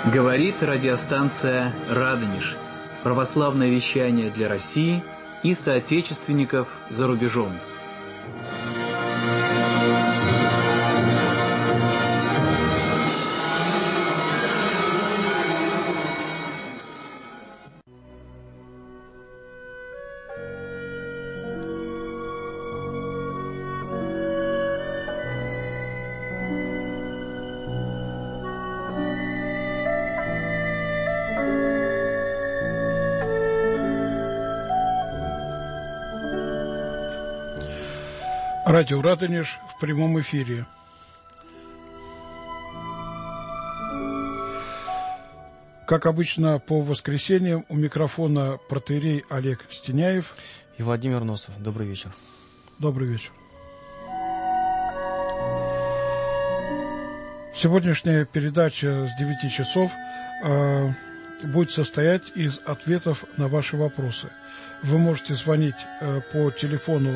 Говорит радиостанция «Радонеж». Православное вещание для России и соотечественников за рубежом. Радио «Радонеж» в прямом эфире. Как обычно, по воскресеньям у микрофона протоиерей Олег Стеняев и Владимир Носов. Добрый вечер. Добрый вечер. Сегодняшняя передача с 9 часов будет состоять из ответов на ваши вопросы. Вы можете звонить по телефону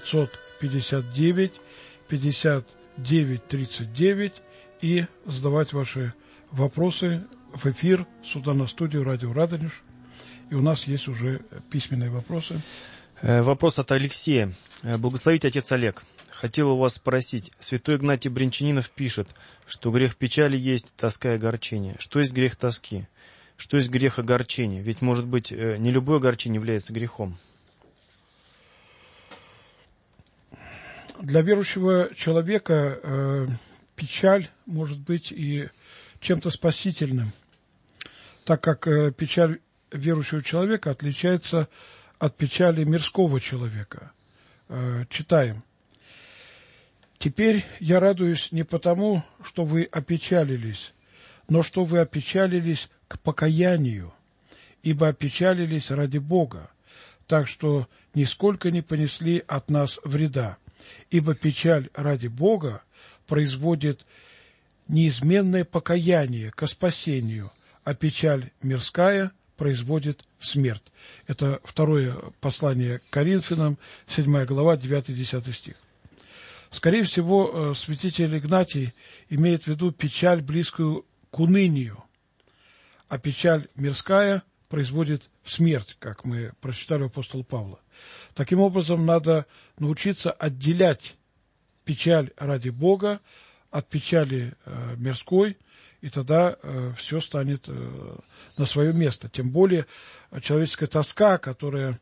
959-59-39 и задавать ваши вопросы в эфир сюда на студию радио «Радонеж». И у нас есть уже письменные вопросы. Вопрос от Алексея. Благословите, отец Олег. Хотел у вас спросить. Святой Игнатий Брянчанинов пишет, что грех печали есть тоска и огорчение. Что есть грех тоски? Что есть грех огорчения? Ведь, может быть, не любое огорчение является грехом. Для верующего человека печаль может быть и чем-то спасительным, так как печаль верующего человека отличается от печали мирского человека. Читаем. «Теперь я радуюсь не потому, что вы опечалились, но что вы опечалились к покаянию, ибо опечалились ради Бога, так что нисколько не понесли от нас вреда. Ибо печаль ради Бога производит неизменное покаяние ко спасению, а печаль мирская производит смерть». Это второе послание к Коринфянам, 7 глава, 9-10 стих. Скорее всего, святитель Игнатий имеет в виду печаль, близкую к унынию, а печаль мирская производит смерть, как мы прочитали у апостола Павла. Таким образом, надо научиться отделять печаль ради Бога от печали мирской, и тогда все станет на свое место. Тем более человеческая тоска, которая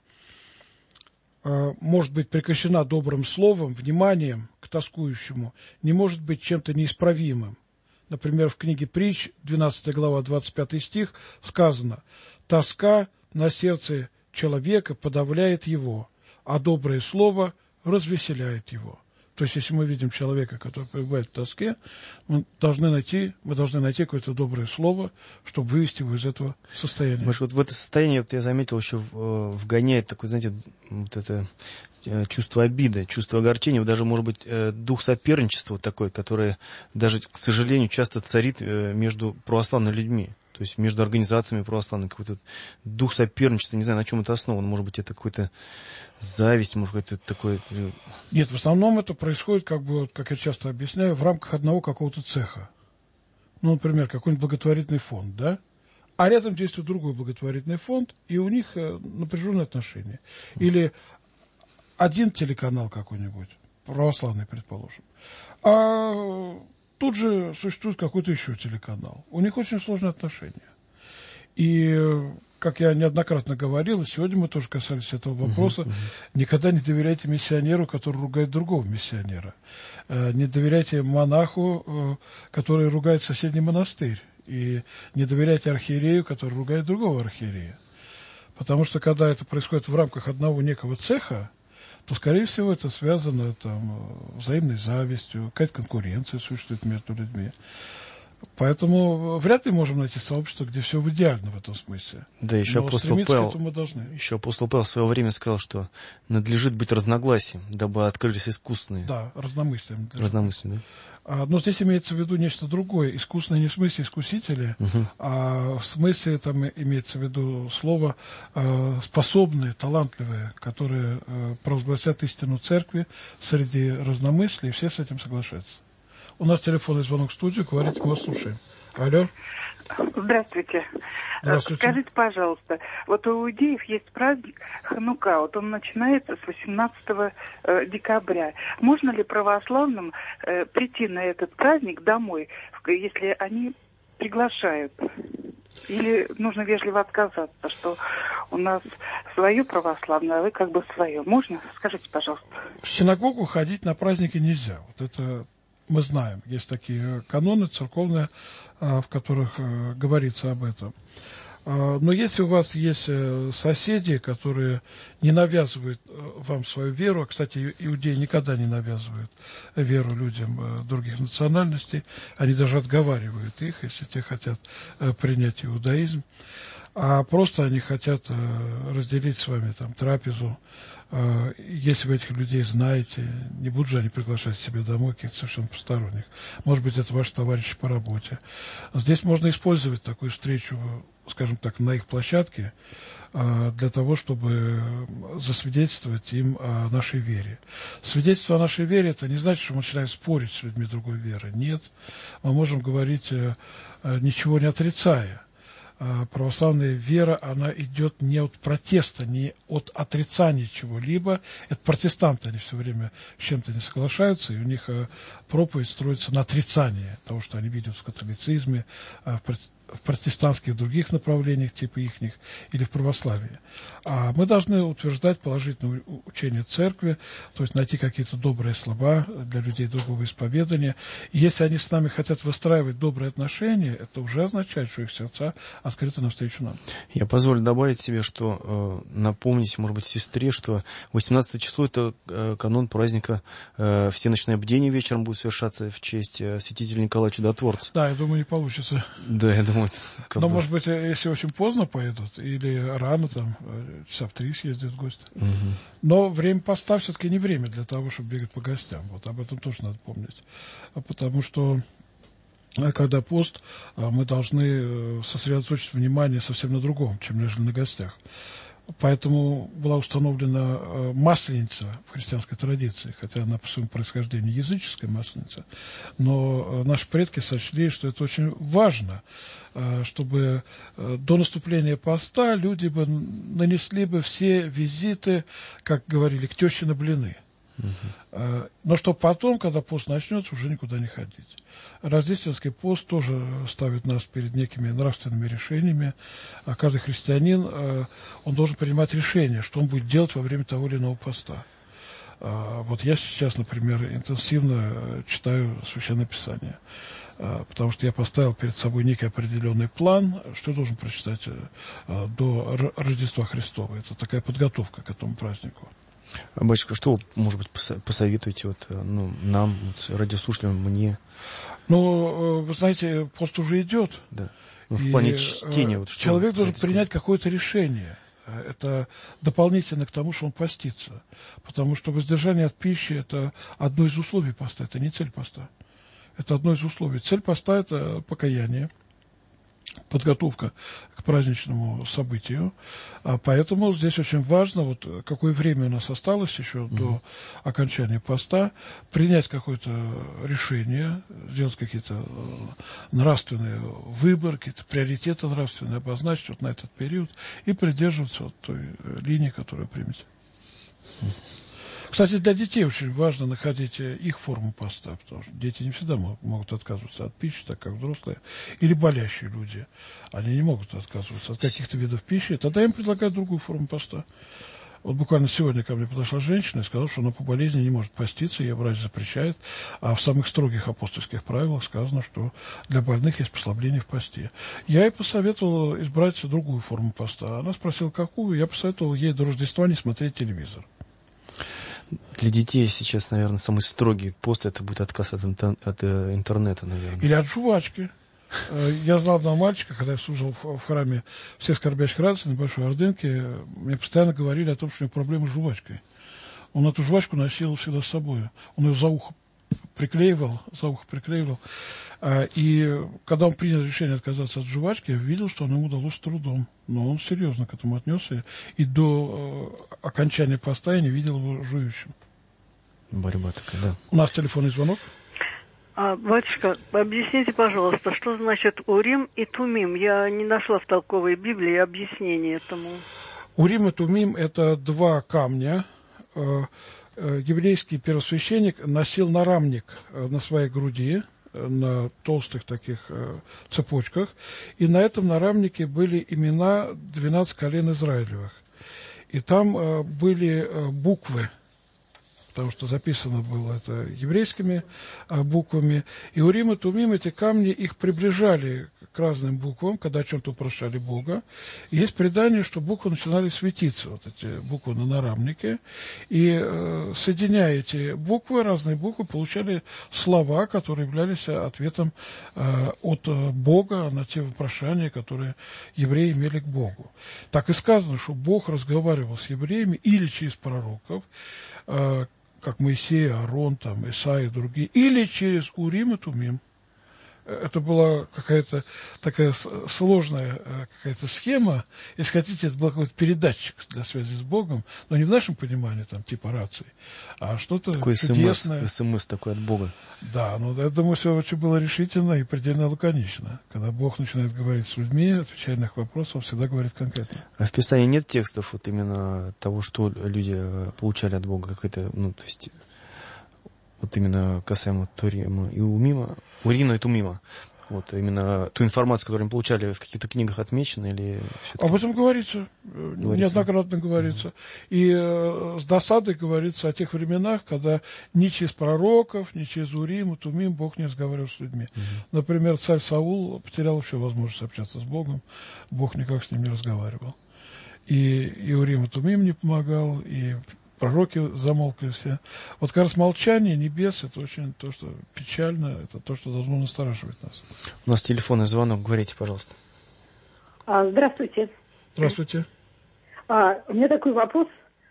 может быть прекращена добрым словом, вниманием к тоскующему, не может быть чем-то неисправимым. Например, в книге Притч, 12 глава, 25 стих, сказано: «Тоска на сердце человека подавляет его, а доброе слово развеселяет его». То есть, если мы видим человека, который пребывает в тоске, мы должны найти какое-то доброе слово, чтобы вывести его из этого состояния. Может, вот в это состояние, вот я заметил, еще вгоняет такое, знаете, вот это чувство обиды, чувство огорчения, вот даже, может быть, дух соперничества такой, который даже, к сожалению, часто царит между православными людьми. То есть между организациями православными, какой-то дух соперничества, не знаю, на чем это основано. Может быть, это какая-то зависть, может быть, это такое... Нет, в основном это происходит, как я часто объясняю, в рамках одного какого-то цеха. Ну, например, какой-нибудь благотворительный фонд, да? А рядом действует другой благотворительный фонд, и у них напряженные отношения. Или один телеканал какой-нибудь, православный, предположим, а тут же существует какой-то еще телеканал. У них очень сложные отношения. И, как я неоднократно говорил, и сегодня мы тоже касались этого вопроса, никогда не доверяйте миссионеру, который ругает другого миссионера. Не доверяйте монаху, который ругает соседний монастырь. И не доверяйте архиерею, который ругает другого архиерея. Потому что, когда это происходит в рамках одного некого цеха, то, скорее всего, это связано взаимной завистью, какая-то конкуренция существует между людьми. Поэтому вряд ли можем найти сообщество, где все идеально в этом смысле. Да, еще апостол Павел в свое время сказал, что надлежит быть разногласием, дабы открылись искусные. Да, разномыслием. Да. Разномыслием, да. Но здесь имеется в виду нечто другое. Искусные не в смысле искусители, а в смысле там имеется в виду слово способные, талантливые, которые провозгласят истину церкви среди разномыслий, и все с этим соглашаются. У нас телефонный звонок в студию, говорите, мы вас слушаем. Алло. Здравствуйте. Здравствуйте. Скажите, пожалуйста, вот у иудеев есть праздник Ханука, вот он начинается с 18 декабря. Можно ли православным прийти на этот праздник домой, если они приглашают? Или нужно вежливо отказаться, что у нас свое православное, а вы как бы свое? Можно? Скажите, пожалуйста. В синагогу ходить на праздники нельзя. Вот это мы знаем. Есть такие каноны церковные, в которых говорится об этом. Но если у вас есть соседи, которые не навязывают вам свою веру, а, кстати, иудеи никогда не навязывают веру людям других национальностей, они даже отговаривают их, если те хотят принять иудаизм, а просто они хотят разделить с вами там трапезу. Если вы этих людей знаете, не будут же они приглашать себе домой каких-то совершенно посторонних. Может быть, это ваши товарищи по работе. Здесь можно использовать такую встречу, скажем так, на их площадке, для того, чтобы засвидетельствовать им о нашей вере. Свидетельство о нашей вере – это не значит, что мы начинаем спорить с людьми другой веры. Нет, мы можем говорить, ничего не отрицая. Православная вера, она идет не от протеста, не от отрицания чего-либо. Это протестанты, они все время с чем-то не соглашаются, и у них проповедь строится на отрицании того, что они видят в католицизме, в протестантских других направлениях, типа ихних, или в православии. А мы должны утверждать положительное учение церкви, то есть найти какие-то добрые слова для людей другого исповедания. И если они с нами хотят выстраивать добрые отношения, это уже означает, что их сердца открыты навстречу нам. Я позволю добавить себе, что напомнить, может быть, сестре, что 18 число – это канон праздника всеночное бдение вечером будет совершаться в честь святителя Николая Чудотворца. Да, я думаю, не получится. Да, я думаю, но, может быть, если очень поздно поедут, или рано, там, часа в 3 съездят в гости. Угу. Но время поста все-таки не время для того, чтобы бегать по гостям. Вот об этом тоже надо помнить. Потому что, когда пост, мы должны сосредоточить внимание совсем на другом, чем нежели на гостях. Поэтому была установлена масленица в христианской традиции, хотя она по своему происхождению языческая масленица. Но наши предки сочли, что это очень важно, чтобы до наступления поста люди бы нанесли бы все визиты, как говорили, к теще на блины. Но чтобы потом, когда пост начнется, уже никуда не ходить. Рождественский пост тоже ставит нас перед некими нравственными решениями. Каждый христианин, он должен принимать решение, что он будет делать во время того или иного поста. Вот я сейчас, например, интенсивно читаю Священное Писание, потому что я поставил перед собой некий определенный план, что я должен прочитать до Рождества Христова. Это такая подготовка к этому празднику. Батюшка, что вы, может быть, посоветуете вот, нам, вот, радиослушателям, мне? Ну, вы знаете, пост уже идет. Да. Ну, в плане чтения. Вот, что человек должен принять какое-то решение. Это дополнительно к тому, что он постится. Потому что воздержание от пищи – это одно из условий поста, это не цель поста. Это одно из условий. Цель поста – это покаяние, подготовка к праздничному событию. Поэтому здесь очень важно, вот какое время у нас осталось еще до окончания поста, принять какое-то решение, сделать какие-то нравственные выборы, какие-то приоритеты нравственные, обозначить вот на этот период и придерживаться вот той линии, которую примете. Кстати, для детей очень важно находить их форму поста, потому что дети не всегда могут отказываться от пищи, так как взрослые, или болящие люди. Они не могут отказываться от каких-то видов пищи, тогда им предлагают другую форму поста. Вот буквально сегодня ко мне подошла женщина и сказала, что она по болезни не может поститься, ей врач запрещает, а в самых строгих апостольских правилах сказано, что для больных есть послабление в посте. Я ей посоветовал избрать другую форму поста. Она спросила, какую, я посоветовал ей до Рождества не смотреть телевизор. Для детей сейчас, наверное, самый строгий пост – это будет отказ от интернета, наверное. Или от жвачки. Я знал одного мальчика, когда я служил в храме всех скорбящих радостей на Большой Ордынке, мне постоянно говорили о том, что у него проблемы с жвачкой. Он эту жвачку носил всегда с собой. Он ее за ухо приклеивал. И когда он принял решение отказаться от жвачки, я видел, что оно ему удалось с трудом. Но он серьезно к этому отнесся. И до окончания поста я не видел его жующим. Борьба такая, да. У нас телефонный звонок. Батюшка, объясните, пожалуйста, что значит Урим и Тумим? Я не нашла в толковой Библии объяснения этому. Урим и Тумим – это два камня. Еврейский первосвященник носил нарамник на своей груди, на толстых таких цепочках, и на этом нарамнике были имена 12 колен Израилевых. И там были буквы, потому что записано было это еврейскими буквами. И Урим и Тумим, эти камни, их приближали к разным буквам, когда о чем-то упрашивали Бога. И есть предание, что буквы начинали светиться, вот эти буквы на нарамнике. И соединяя эти буквы, разные буквы, получали слова, которые являлись ответом от Бога на те вопрошания, которые евреи имели к Богу. Так и сказано, что Бог разговаривал с евреями или через пророков, как Моисей, Аарон, там, Исаия и другие, или через Урим и Тумим. Это была какая-то такая сложная какая-то схема. Если хотите, это был какой-то передатчик для связи с Богом, но не в нашем понимании, там, типа рации, а что-то такое чудесное. СМС такой от Бога. Да, ну, я думаю, все очень было решительно и предельно лаконично. Когда Бог начинает говорить с людьми, отвечая на их вопросы, он всегда говорит конкретно. А в Писании нет текстов вот именно того, что люди получали от Бога, какой-то, ну, то есть, вот именно касаемо Турима и Урина и Тумима. Вот именно ту информацию, которую они получали, в каких-то книгах отмечена или все-таки... Об этом говорится, неоднократно говорится. И с досадой говорится о тех временах, когда ни через пророков, ни через Урим и Тумим Бог не разговаривал с людьми. Например, царь Саул потерял вообще возможность общаться с Богом, Бог никак с ним не разговаривал. И Урим и Тумим не помогал, и пророки замолкли все. Вот как раз молчание небес – это очень то, что печально, это то, что должно настораживать нас. У нас телефонный звонок, говорите, пожалуйста. Здравствуйте. Здравствуйте. У меня такой вопрос.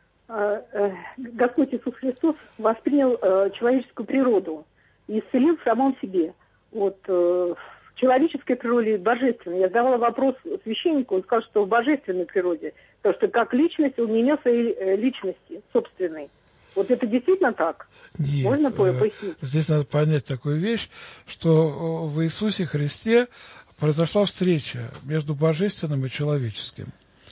Господь Иисус Христос воспринял человеческую природу и исцелил в самом себе. Вот в человеческой природе и божественной. Я задавала вопрос священнику, он сказал, что в божественной природе. Потому что как личность он не нес своей личности собственной. Вот это действительно так? Нет, можно пояснить? Здесь надо понять такую вещь, что в Иисусе Христе произошла встреча между божественным и человеческим.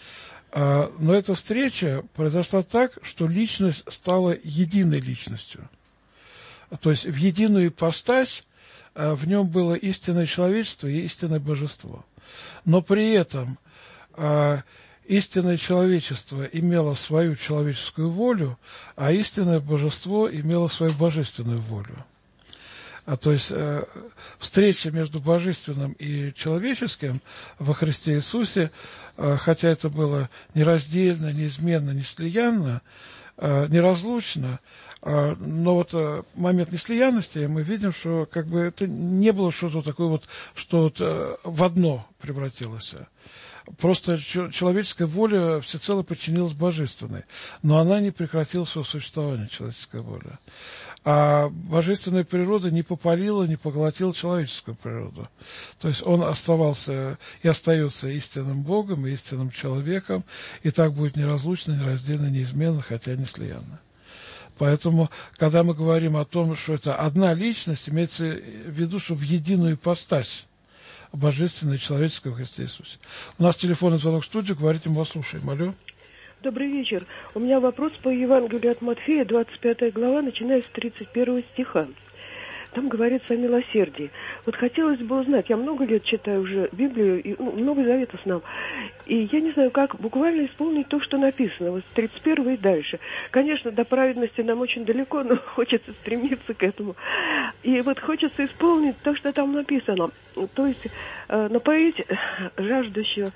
Но эта встреча произошла так, что личность стала единой личностью. То есть в единую ипостась в нем было истинное человечество и истинное божество. Но при этом истинное человечество имело свою человеческую волю, а истинное божество имело свою божественную волю. То есть встреча между божественным и человеческим во Христе Иисусе, хотя это было нераздельно, неизменно, неслиянно, неразлучно, но вот момент неслиянности мы видим, что как бы это не было что-то такое вот, что вот в одно превратилось. Просто человеческая воля всецело подчинилась божественной, но она не прекратила своего существования, человеческая воля. А божественная природа не попалила, не поглотила человеческую природу. То есть он оставался и остается истинным Богом, и истинным человеком, и так будет неразлучно, нераздельно, неизменно, хотя неслиянно. Поэтому, когда мы говорим о том, что это одна личность, имеется в виду, что в единую ипостась божественное и человеческое в Христе Иисусе. У нас телефонный звонок в студию, говорите, мы вас слушаем. Алло. Добрый вечер. У меня вопрос по Евангелию от Матфея, 25 глава, начиная с 31 стиха. Там говорится о милосердии. Вот хотелось бы узнать, я много лет читаю уже Библию, и, Новый Завет в основном, и я не знаю, как буквально исполнить то, что написано, вот с 31 и дальше. Конечно, до праведности нам очень далеко, но хочется стремиться к этому. И вот хочется исполнить то, что там написано. То есть напоить жаждущего,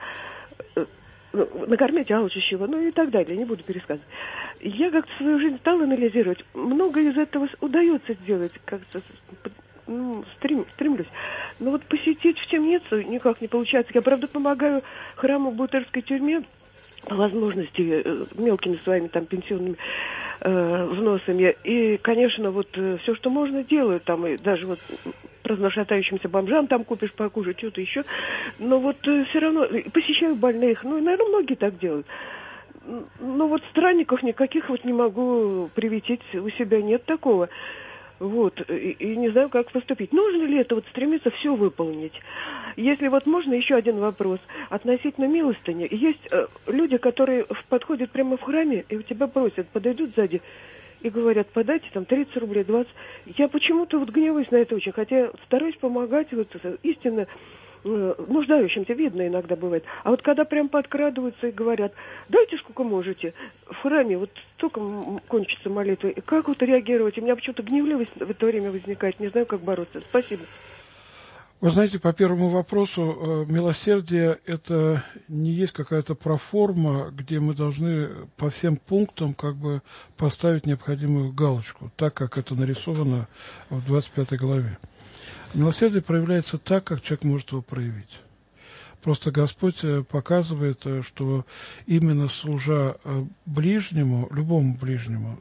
накормить алчущего, ну и так далее, не буду пересказывать. Я как-то свою жизнь стала анализировать. Много из этого удается сделать, как-то стремлюсь. Но вот посетить в темницу никак не получается. Я, правда, помогаю храму в Бутырской тюрьме по возможности мелкими своими там пенсионными взносами. И, конечно, вот все, что можно, делаю там, и даже вот разношатающимся бомжам там купишь покушать, что-то еще. Но вот все равно посещаю больных. Ну, и, наверное, многие так делают. Но вот странников никаких вот не могу приветить, у себя нет такого. Вот, и не знаю, как поступить. Нужно ли это вот стремиться все выполнить? Если вот можно, еще один вопрос. Относительно милостыни. Есть люди, которые подходят прямо в храме, и у тебя просят, подойдут сзади и говорят, подайте там 30 рублей, 20. Я почему-то вот гневаюсь на это очень, хотя стараюсь помогать, вот истинно нуждающимся, видно иногда бывает. А вот когда прям подкрадываются и говорят, дайте сколько можете, в храме вот столько кончится молитва, и как вот реагировать? У меня почему-то гневливость в это время возникает, не знаю, как бороться. Спасибо. Вы знаете, по первому вопросу, милосердие – это не есть какая-то проформа, где мы должны по всем пунктам как бы поставить необходимую галочку, так как это нарисовано в 25 главе. Милосердие проявляется так, как человек может его проявить. Просто Господь показывает, что именно служа ближнему, любому ближнему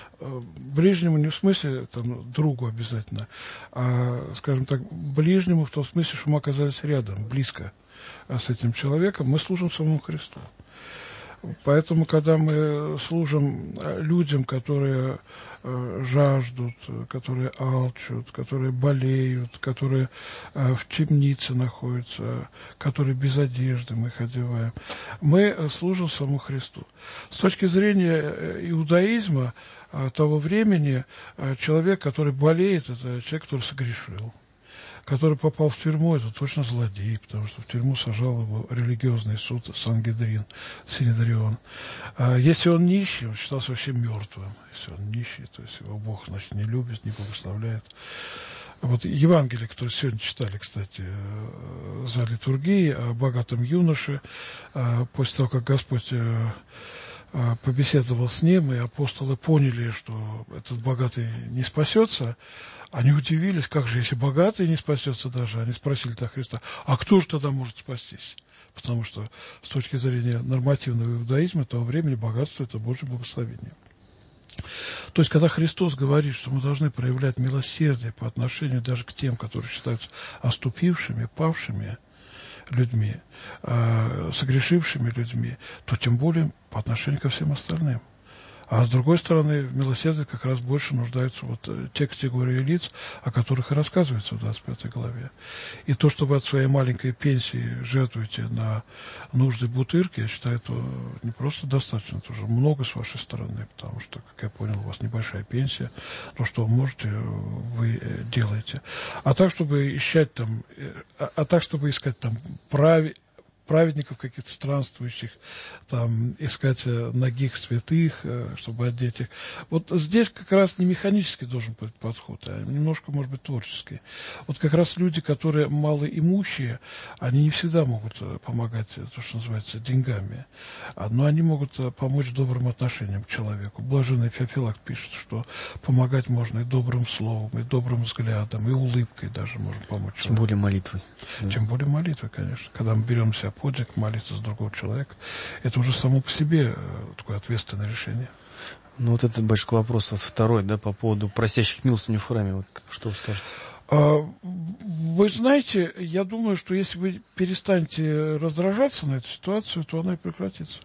не в смысле там, другу обязательно, а, скажем так, ближнему в том смысле, что мы оказались рядом, близко с этим человеком, мы служим самому Христу. Поэтому, когда мы служим людям, которые жаждут, которые алчут, которые болеют, которые в темнице находятся, которые без одежды мы их одеваем, мы служим самому Христу. С точки зрения иудаизма того времени, человек, который болеет, это человек, который согрешил. Который попал в тюрьму, это точно злодей, потому что в тюрьму сажал его религиозный суд Синедрион. Если он нищий, он считался вообще мертвым. Если он нищий, то есть его Бог, значит, не любит, не благословляет. Вот Евангелие, которое сегодня читали, кстати, за литургией, о богатом юноше, после того, как Господь побеседовал с ним, и апостолы поняли, что этот богатый не спасется, они удивились, как же, если богатый не спасется даже, они спросили-то Христа, а кто же тогда может спастись? Потому что с точки зрения нормативного иудаизма того времени богатство – это Божье благословение. То есть, когда Христос говорит, что мы должны проявлять милосердие по отношению даже к тем, которые считаются оступившими, павшими людьми, согрешившими людьми, то тем более по отношению ко всем остальным. А с другой стороны, в милосердии как раз больше нуждаются вот те категории лиц, о которых и рассказывается в 25 главе. И то, что вы от своей маленькой пенсии жертвуете на нужды Бутырки, я считаю, это не просто достаточно, это уже много с вашей стороны, потому что, как я понял, у вас небольшая пенсия, то, что вы можете, вы делаете. А так, чтобы искать там праведников каких-то странствующих, там, искать нагих святых, чтобы одеть их. Вот здесь как раз не механический должен быть подход, а немножко, может быть, творческий. Вот как раз люди, которые малоимущие, они не всегда могут помогать, то, что называется, деньгами. Но они могут помочь добрым отношениям к человеку. Блаженный Феофилакт пишет, что помогать можно и добрым словом, и добрым взглядом, и улыбкой даже можно помочь человеку. Тем более молитвой. Тем более молитвой, конечно. Когда мы берем себя подвиг, молиться за другого человека, это уже само по себе такое ответственное решение. Ну, вот это большой вопрос, вот второй, да, по поводу просящих милостыню в храме. Вот что вы скажете? Вы знаете, я думаю, что если вы перестанете раздражаться на эту ситуацию, то она и прекратится.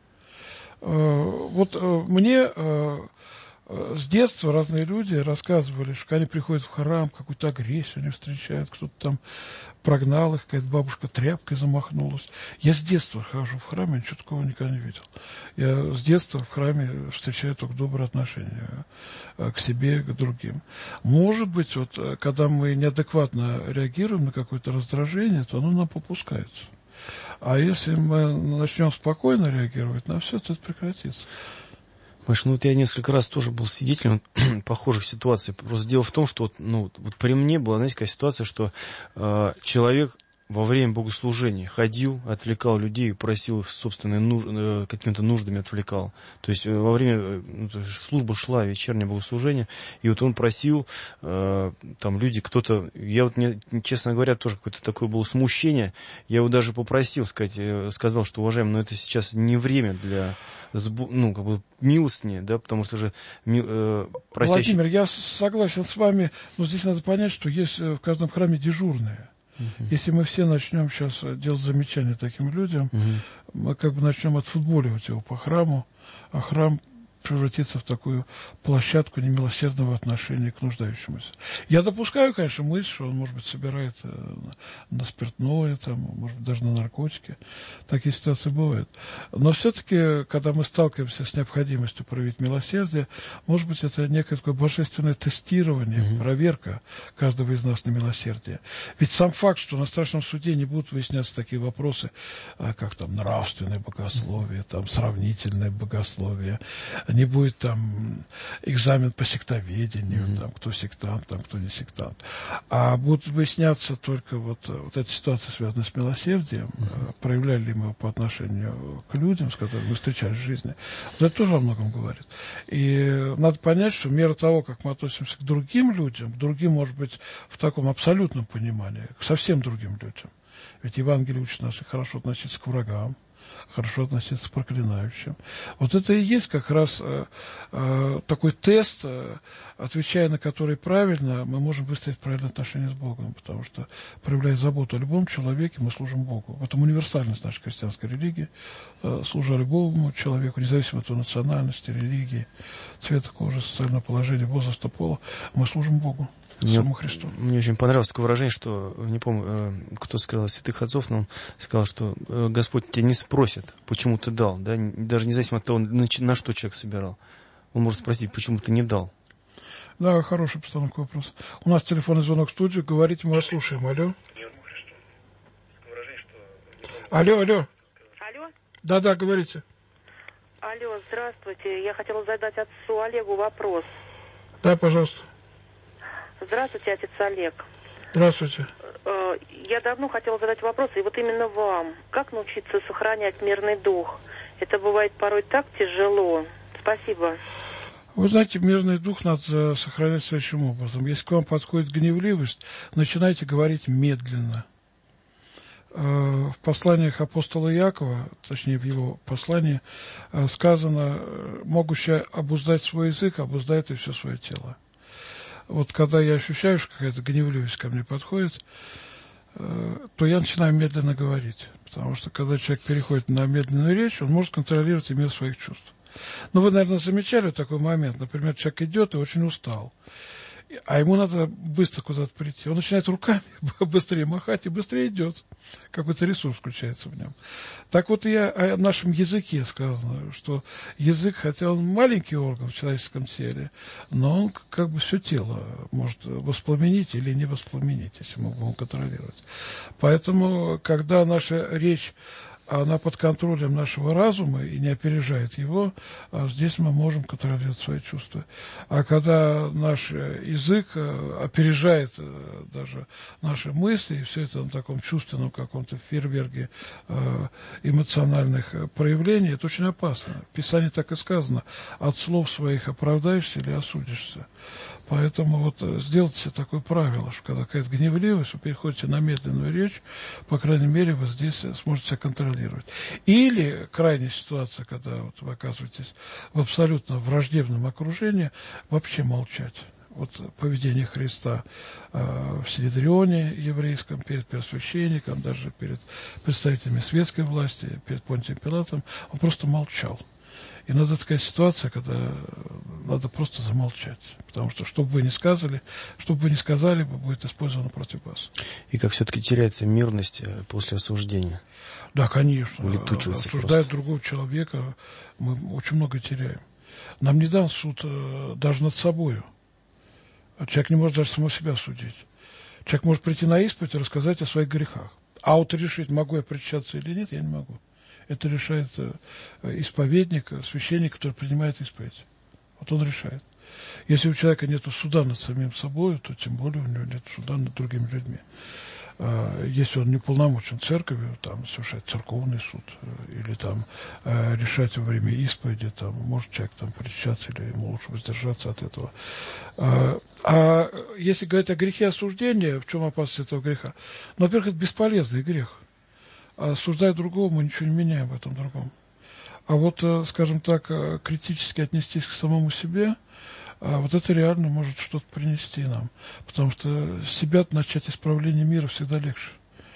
Вот мне с детства разные люди рассказывали, что когда они приходят в храм, какую-то агрессию они встречают, кто-то там прогнал их, какая-то бабушка тряпкой замахнулась. Я с детства хожу в храм, я ничего такого никогда не видел. Я с детства в храме встречаю только добрые отношения к себе, к другим. Может быть, вот когда мы неадекватно реагируем на какое-то раздражение, то оно нам попускается. А если мы начнем спокойно реагировать на все, то это прекратится. Потому что вот я несколько раз тоже был свидетелем похожих ситуаций. Просто дело в том, что вот при мне была, знаете, такая ситуация, что человек во время богослужения ходил, отвлекал людей, просил собственные какими-то нуждами отвлекал. То есть во время служба шла, вечернее богослужение, и вот он просил, там люди, кто-то, я вот, честно говоря, тоже какое-то такое было смущение, я его даже попросил, сказал, что, уважаемый, но это сейчас не время для, милостыни, да, потому что же просящий... Владимир, я согласен с вами, но здесь надо понять, что есть в каждом храме дежурные. Если мы все начнем сейчас делать замечания таким людям, мы как бы начнем отфутболивать его по храму, а храм превратиться в такую площадку немилосердного отношения к нуждающемуся. Я допускаю, конечно, мысль, что он, может быть, собирает на спиртное, там, может быть, даже на наркотики. Такие ситуации бывают. Но все-таки, когда мы сталкиваемся с необходимостью проявить милосердие, может быть, это некое такое божественное тестирование, проверка каждого из нас на милосердие. Ведь сам факт, что на страшном суде не будут выясняться такие вопросы, как там нравственное богословие, там сравнительное богословие, не будет там экзамен по сектоведению, там, кто сектант, там, кто не сектант. А будут выясняться только вот эта ситуация, связанная с милосердием, проявляли ли мы его по отношению к людям, с которыми мы встречались в жизни. Вот это тоже о многом говорит. И надо понять, что мера того, как мы относимся к другим людям, к другим, может быть, в таком абсолютном понимании, к совсем другим людям. Ведь Евангелие учит нас и хорошо относиться к врагам, хорошо относиться к проклинающим. Вот это и есть как раз такой тест, отвечая на который правильно, мы можем выстроить правильное отношение с Богом, потому что, проявляя заботу о любом человеке, мы служим Богу. В этом универсальность нашей христианской религии, служа любому человеку, независимо от его национальности, религии, цвета кожи, социального положения, возраста, пола, мы служим Богу. Самому Христу. Мне очень понравилось такое выражение, что, не помню, кто сказал из святых отцов, но он сказал, что Господь тебя не спросит, почему ты дал, да, даже независимо от того, на что человек собирал. Он может спросить, почему ты не дал. Да, хорошая постановка вопроса. У нас телефонный звонок в студию, говорите, мы вас слушаем. Алло. Алло. Алло. Да, говорите. Алло, здравствуйте. Я хотела задать отцу Олегу вопрос. Да, пожалуйста. Здравствуйте, отец Олег. Здравствуйте. Я давно хотела задать вопрос, и вот именно вам. Как научиться сохранять мирный дух? Это бывает порой так тяжело. Спасибо. Вы знаете, мирный дух надо сохранять следующим образом. Если к вам подходит гневливость, начинайте говорить медленно. В посланиях апостола Иакова, точнее в его послании, сказано, могущий обуздать свой язык, обуздает и все свое тело. Вот когда я ощущаю, что какая-то гневливость ко мне подходит, то я начинаю медленно говорить. Потому что когда человек переходит на медленную речь, он может контролировать и мир своих чувств. Ну, вы, наверное, замечали такой момент. Например, человек идет и очень устал. А ему надо быстро куда-то прийти. Он начинает руками быстрее махать и быстрее идет. Какой-то ресурс включается в нем. Так вот и о нашем языке сказано, что язык, хотя он маленький орган в человеческом теле, но он как бы все тело может воспламенить или не воспламенить, если мы будем контролировать. Поэтому, когда наша речь, она под контролем нашего разума и не опережает его, здесь мы можем контролировать свои чувства. А когда наш язык опережает даже наши мысли, и все это на таком чувственном каком-то фейерверке эмоциональных проявлений, это очень опасно. В Писании так и сказано: от слов своих оправдаешься или осудишься. Поэтому вот сделайте себе такое правило, что когда какая-то гневливость, вы переходите на медленную речь, по крайней мере, вы здесь сможете себя контролировать. Или крайняя ситуация, когда вот вы оказываетесь в абсолютно враждебном окружении, вообще молчать. Вот поведение Христа в Синедрионе еврейском, перед первосвященником, даже перед представителями светской власти, перед Понтием Пилатом, он просто молчал. И иногда такая ситуация, когда надо просто замолчать. Потому что, что бы вы ни сказали, будет использовано против вас. И как все-таки теряется мирность после осуждения? Да, конечно. Улетучивается осуждая просто. другого человека, мы очень много теряем. Нам не дан суд даже над собою. Человек не может даже самого себя судить. Человек может прийти на исповедь и рассказать о своих грехах. А вот решить, могу я причащаться или нет, я не могу. Это решает исповедник, священник, который принимает исповедь. Вот он решает. Если у человека нет суда над самим собой, то тем более у него нет суда над другими людьми. Если он не уполномочен церковью, там, совершать церковный суд, или там решать во время исповеди, там, может человек там причащаться, или ему лучше воздержаться от этого. А если говорить о грехе осуждения, в чем опасность этого греха? Ну, во-первых, это бесполезный грех. А осуждая другого, мы ничего не меняем в этом другом. А вот, скажем так, критически отнестись к самому себе, вот это реально может что-то принести нам. Потому что себя начать исправление мира всегда легче.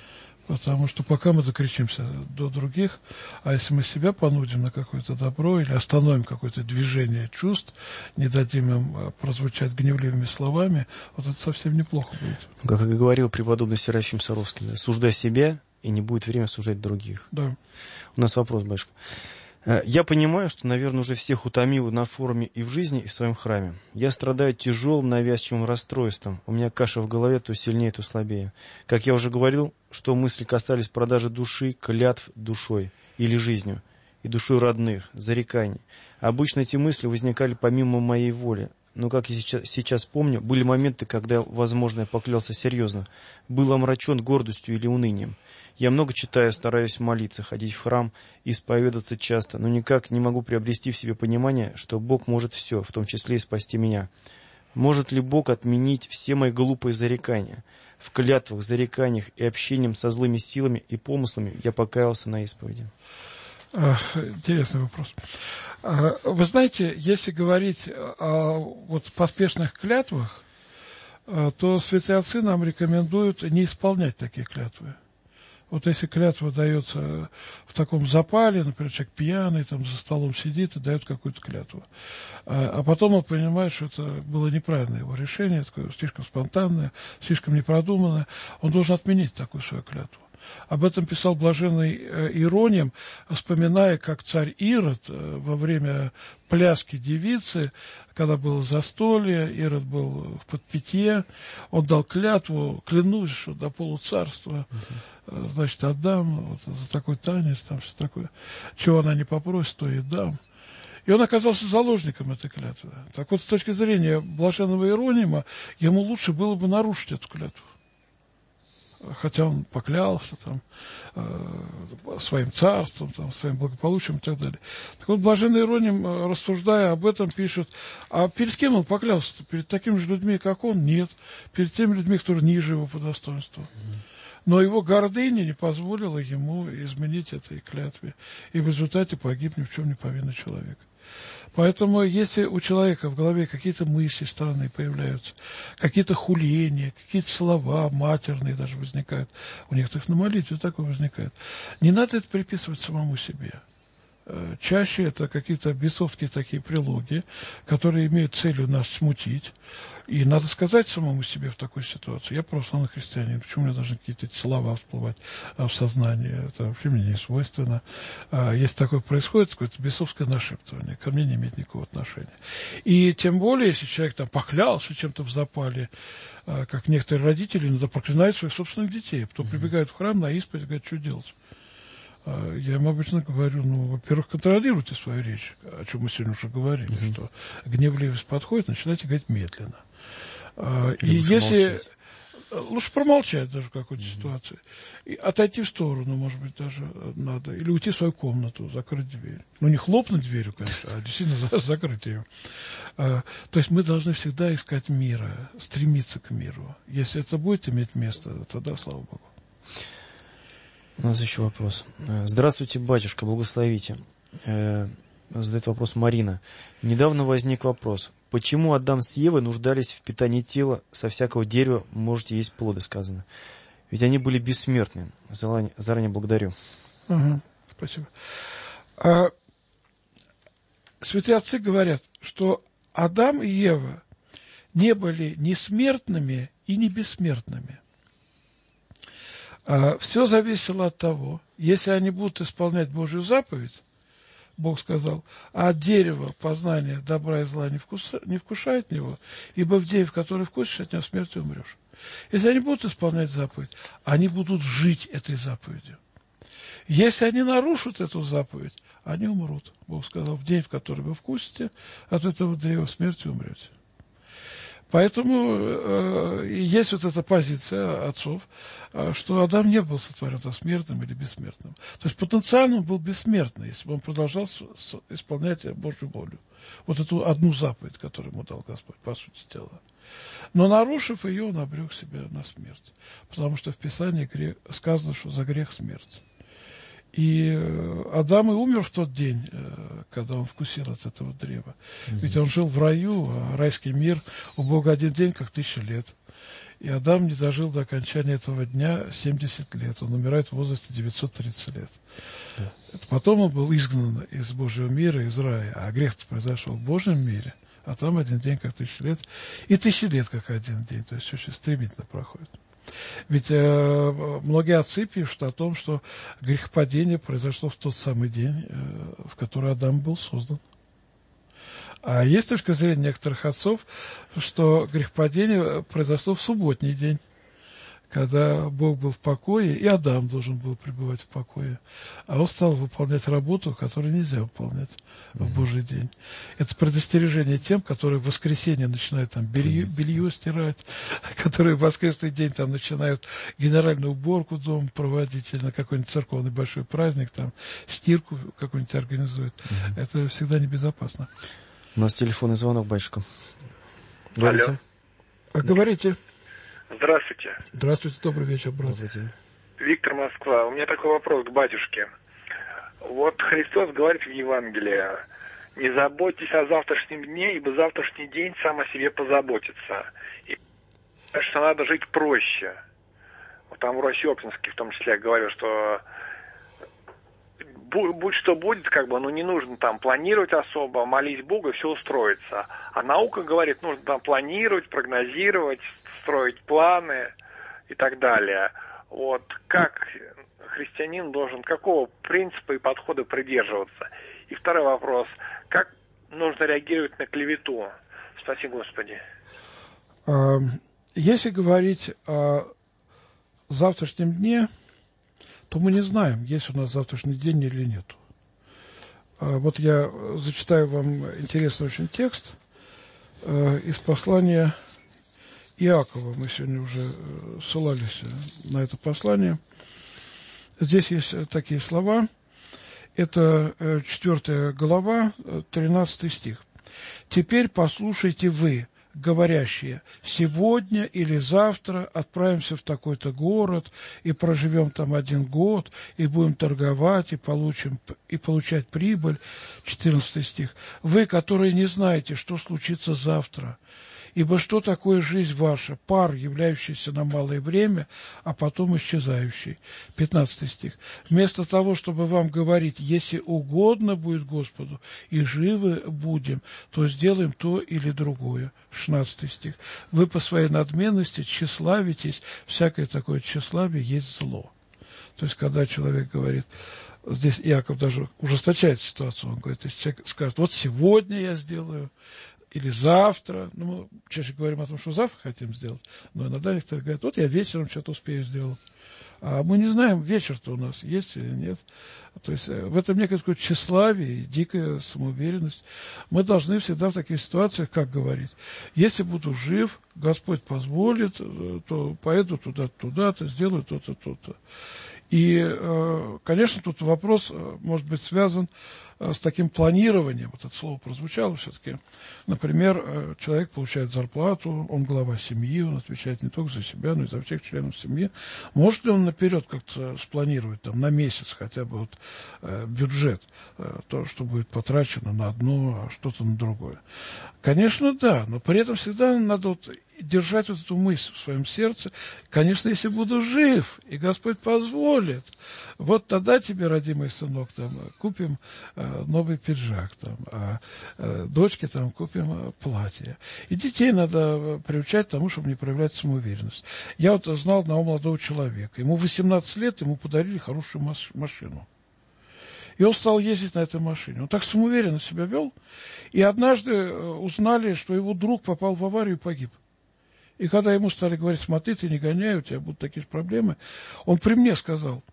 Потому что пока мы докричимся до других, а если мы себя понудим на какое-то добро или остановим какое-то движение чувств, не дадим им прозвучать гневливыми словами, вот это совсем неплохо будет. Как и говорил преподобный Серафим Саровский, да, «Суждай себя, и не будет время суждать других». Да. У нас вопрос, батюшка. Я понимаю, что, наверное, уже всех утомил на форуме и в жизни, и в своем храме. Я страдаю тяжелым навязчивым расстройством. У меня каша в голове то сильнее, то слабее. Как я уже говорил, что мысли касались продажи души, клятв душой или жизнью, и душой родных, зареканий. Обычно эти мысли возникали помимо моей воли. Но, как я сейчас помню, были моменты, когда, возможно, я поклялся серьезно, был омрачен гордостью или унынием. Я много читаю, стараюсь молиться, ходить в храм, исповедаться часто, но никак не могу приобрести в себе понимание, что Бог может все, в том числе и спасти меня. Может ли Бог отменить все мои глупые зарекания? В клятвах, зареканиях и общением со злыми силами и помыслами я покаялся на исповеди. Интересный вопрос. Вы знаете, если говорить о вот поспешных клятвах, то святые отцы нам рекомендуют не исполнять такие клятвы. Вот если клятва дается в таком запале, например, человек пьяный, там за столом сидит и дает какую-то клятву, а потом он понимает, что это было неправильное его решение, такое слишком спонтанное, слишком непродуманное, он должен отменить такую свою клятву. Об этом писал блаженный Иероним, вспоминая, как царь Ирод во время пляски девицы, когда было застолье, Ирод был в подпитье, он дал клятву, клянусь, что до полуцарства, значит, отдам вот, за такой танец, там все такое, чего она не попросит, то и дам. И он оказался заложником этой клятвы. Так вот, с точки зрения блаженного Иеронима, ему лучше было бы нарушить эту клятву. Хотя он поклялся там, своим царством, там, своим благополучием и так далее. Так вот, блаженный Иероним, рассуждая об этом, пишет, а перед кем он поклялся-то? Перед такими же людьми, как он? Нет. Перед теми людьми, которые ниже его по достоинству. Но его гордыня не позволила ему изменить этой клятве. И в результате погиб ни в чем не повинный человек. Поэтому, если у человека в голове какие-то мысли странные появляются, какие-то хуления, какие-то слова матерные даже возникают, у некоторых на молитве такое возникает, не надо это приписывать самому себе. Чаще это какие-то бесовские такие прилоги, которые имеют целью нас смутить. И надо сказать самому себе в такой ситуации: я православный христианин, почему у меня должны какие-то эти слова всплывать в сознании? Это вообще мне не свойственно. Если такое происходит, какое-то бесовское нашептывание, ко мне не имеет никакого отношения. И тем более, если человек там поклялся чем-то в запале, как некоторые родители иногда проклинают своих собственных детей, потом прибегают в храм на исповедь и говорят, что делать. Я им обычно говорю, во-первых, контролируйте свою речь, о чем мы сегодня уже говорили, что гневливость подходит, начинайте говорить медленно. И если... Лучше промолчать даже в какой-то ситуации. И отойти в сторону, может быть, даже надо. Или уйти в свою комнату, закрыть дверь. Не хлопнуть дверью, конечно, а действительно закрыть ее. То есть мы должны всегда искать мира, стремиться к миру. Если это будет иметь место, тогда слава Богу. У нас еще вопрос. Здравствуйте, батюшка, благословите. Задает вопрос Марина. Недавно возник вопрос. Почему Адам с Евой нуждались в питании тела со всякого дерева, можете есть плоды, сказано? Ведь они были бессмертны. Заранее благодарю. Спасибо. Святые отцы говорят, что Адам и Ева не были ни смертными и ни бессмертными. Все зависело от того, если они будут исполнять Божью заповедь, Бог сказал, а от дерева познания добра и зла не вкушает него, ибо в день, в который вкусишь, от него смертью умрешь. Если они будут исполнять заповедь, они будут жить этой заповедью. Если они нарушат эту заповедь, они умрут. Бог сказал, в день, в который вы вкусите, от этого древа смертью умрете. Поэтому есть вот эта позиция отцов, что Адам не был сотворен смертным или бессмертным. То есть потенциально он был бессмертный, если бы он продолжал исполнять Божью волю. Вот эту одну заповедь, которую ему дал Господь, по сути дела. Но нарушив ее, он обрек себя на смерть. Потому что в Писании сказано, что за грех смерть. И Адам и умер в тот день, когда он вкусил от этого древа. Ведь он жил в раю, а райский мир у Бога один день, как 1000 лет. И Адам не дожил до окончания этого дня 70 лет. Он умирает в возрасте 930 лет. Да. Потом он был изгнан из Божьего мира, из рая. А грех-то произошел в Божьем мире. А там один день, как 1000 лет. И 1000 лет, как один день. То есть очень стремительно проходит. Ведь многие отцы пишут о том, что грехопадение произошло в тот самый день, в который Адам был создан. А есть точка зрения некоторых отцов, что грехопадение произошло в субботний день, когда Бог был в покое, и Адам должен был пребывать в покое. А он стал выполнять работу, которую нельзя выполнять в Божий день. Это предостережение тем, которые в воскресенье начинают там белье стирать, которые в воскресный день там начинают генеральную уборку дома проводить, или на какой-нибудь церковный большой праздник, там стирку какую-нибудь организуют. Это всегда небезопасно. У нас телефонный звонок, батюшка. Алло. Говорите. Здравствуйте. Здравствуйте, добрый вечер, брат. Виктор, Москва. У меня такой вопрос к батюшке. Вот Христос говорит в Евангелии: не заботьтесь о завтрашнем дне, ибо завтрашний день сам о себе позаботится. И что надо жить проще. Вот там в Рощёпинске в том числе я говорю, что будь что будет, как бы, ну не нужно там планировать особо, молись Богу, и все устроится. А наука говорит, нужно там планировать, прогнозировать, строить планы и так далее. Вот как христианин должен, какого принципа и подхода придерживаться? И второй вопрос: как нужно реагировать на клевету? Спаси Господи. Если говорить о завтрашнем дне, то мы не знаем, есть у нас завтрашний день или нет. Вот я зачитаю вам интересный очень текст из послания Иакова. Мы сегодня уже ссылались на это послание. Здесь есть такие слова. Это 4 глава, 13 стих. «Теперь послушайте вы, говорящие: сегодня или завтра отправимся в такой-то город и проживем там 1 год, и будем торговать, и получать прибыль». 14 стих. «Вы, которые не знаете, что случится завтра, ибо что такое жизнь ваша? Пар, являющийся на малое время, а потом исчезающий». 15 стих. «Вместо того, чтобы вам говорить: если угодно будет Господу, и живы будем, то сделаем то или другое». 16 стих. «Вы по своей надменности тщеславитесь, всякое такое тщеславие есть зло». То есть, когда человек говорит, здесь Иаков даже ужесточает ситуацию, он говорит, если человек скажет: вот сегодня я сделаю, или завтра, ну, мы чаще говорим о том, что завтра хотим сделать, но иногда некоторые говорят: вот я вечером что-то успею сделать. А мы не знаем, вечер-то у нас есть или нет. То есть в этом некое такое тщеславие, дикая самоуверенность. Мы должны всегда в таких ситуациях, как говорить: если буду жив, Господь позволит, то поеду туда-то, сделаю то-то, то-то. И, конечно, тут вопрос может быть связан с таким планированием. Вот это слово прозвучало все-таки. Например, человек получает зарплату, он глава семьи, он отвечает не только за себя, но и за всех членов семьи. Может ли он наперед как-то спланировать, там, на месяц хотя бы вот, бюджет, то, что будет потрачено на одно, а что-то на другое? Конечно, да, но при этом всегда надо вот держать вот эту мысль в своем сердце. Конечно, если буду жив, и Господь позволит, вот тогда тебе, родимый сынок, там, купим новый пиджак, там, а дочке там купим платье. И детей надо приучать к тому, чтобы не проявлять самоуверенность. Я вот знал одного молодого человека. Ему 18 лет, ему подарили хорошую машину. И он стал ездить на этой машине. Он так самоуверенно себя вел. И однажды узнали, что его друг попал в аварию и погиб. И когда ему стали говорить: смотри, ты не гоняй, у тебя будут такие же проблемы, он при мне сказал: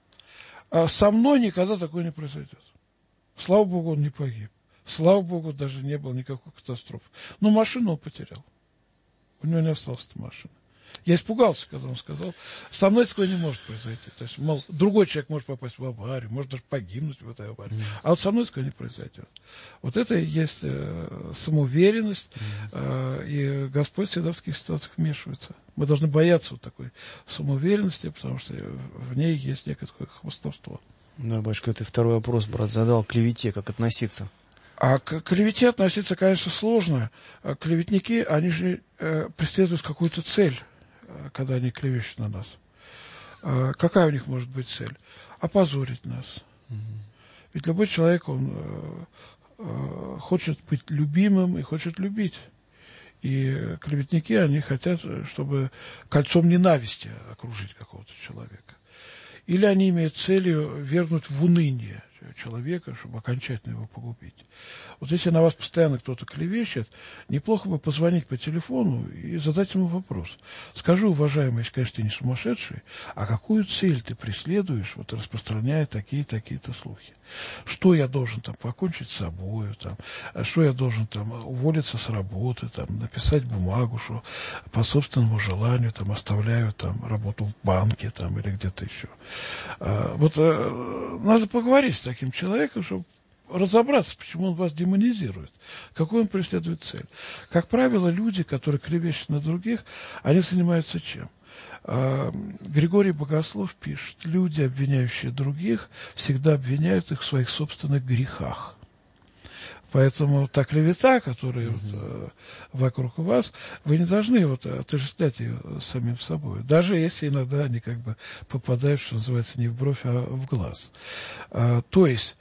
со мной никогда такое не произойдет. Слава Богу, он не погиб. Слава Богу, даже не было никакой катастрофы. Но машину он потерял. У него не осталось этой машины. Я испугался, когда он сказал: со мной такое не может произойти. То есть, мол, другой человек может попасть в аварию, может даже погибнуть в этой аварии. А вот со мной такое не произойдет. Вот это и есть самоуверенность, и Господь всегда в таких ситуациях вмешивается. Мы должны бояться вот такой самоуверенности, потому что в ней есть некое такое хвастовство. Да, батюшка, это второй вопрос брат задал: к клевете как относиться? А к клевете относиться, конечно, сложно. Клеветники, они же преследуют какую-то цель, когда они клевещут на нас. Какая у них может быть цель? Опозорить нас. Ведь любой человек, он хочет быть любимым и хочет любить. И клеветники, они хотят, чтобы кольцом ненависти окружить какого-то человека. Или они имеют целью вернуть в уныние человека, чтобы окончательно его погубить. Вот если на вас постоянно кто-то клевещет, неплохо бы позвонить по телефону и задать ему вопрос. Скажи, уважаемый, если, конечно, ты не сумасшедший, а какую цель ты преследуешь, вот распространяя такие-то слухи? Что я должен там покончить с собой, там, что я должен там уволиться с работы, там, написать бумагу, что по собственному желанию там оставляю там работу в банке там, или где-то еще. Вот надо поговорить с таким человеком, чтобы разобраться, почему он вас демонизирует, какую он преследует цель. Как правило, люди, которые клевещут на других, они занимаются чем? Григорий Богослов пишет: люди, обвиняющие других, всегда обвиняют их в своих собственных грехах. Поэтому та клевета, которая вокруг вас, вы не должны отождествлять ее самим собой. Даже если иногда они как бы попадают, что называется, не в бровь, а в глаз. То есть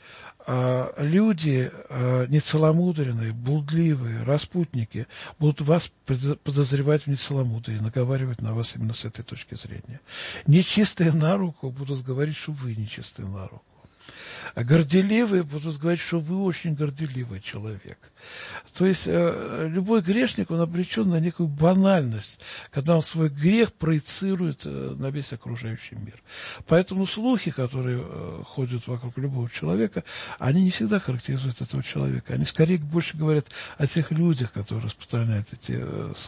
люди нецеломудренные, блудливые, распутники будут вас подозревать в нецеломудрии, наговаривать на вас именно с этой точки зрения. Нечистые на руку будут говорить, что вы нечистые на руку. А горделивые будут говорить, что вы очень горделивый человек. То есть любой грешник, он обречен на некую банальность, когда он свой грех проецирует на весь окружающий мир. Поэтому слухи, которые ходят вокруг любого человека, они не всегда характеризуют этого человека. Они скорее больше говорят о тех людях, которые распространяют эти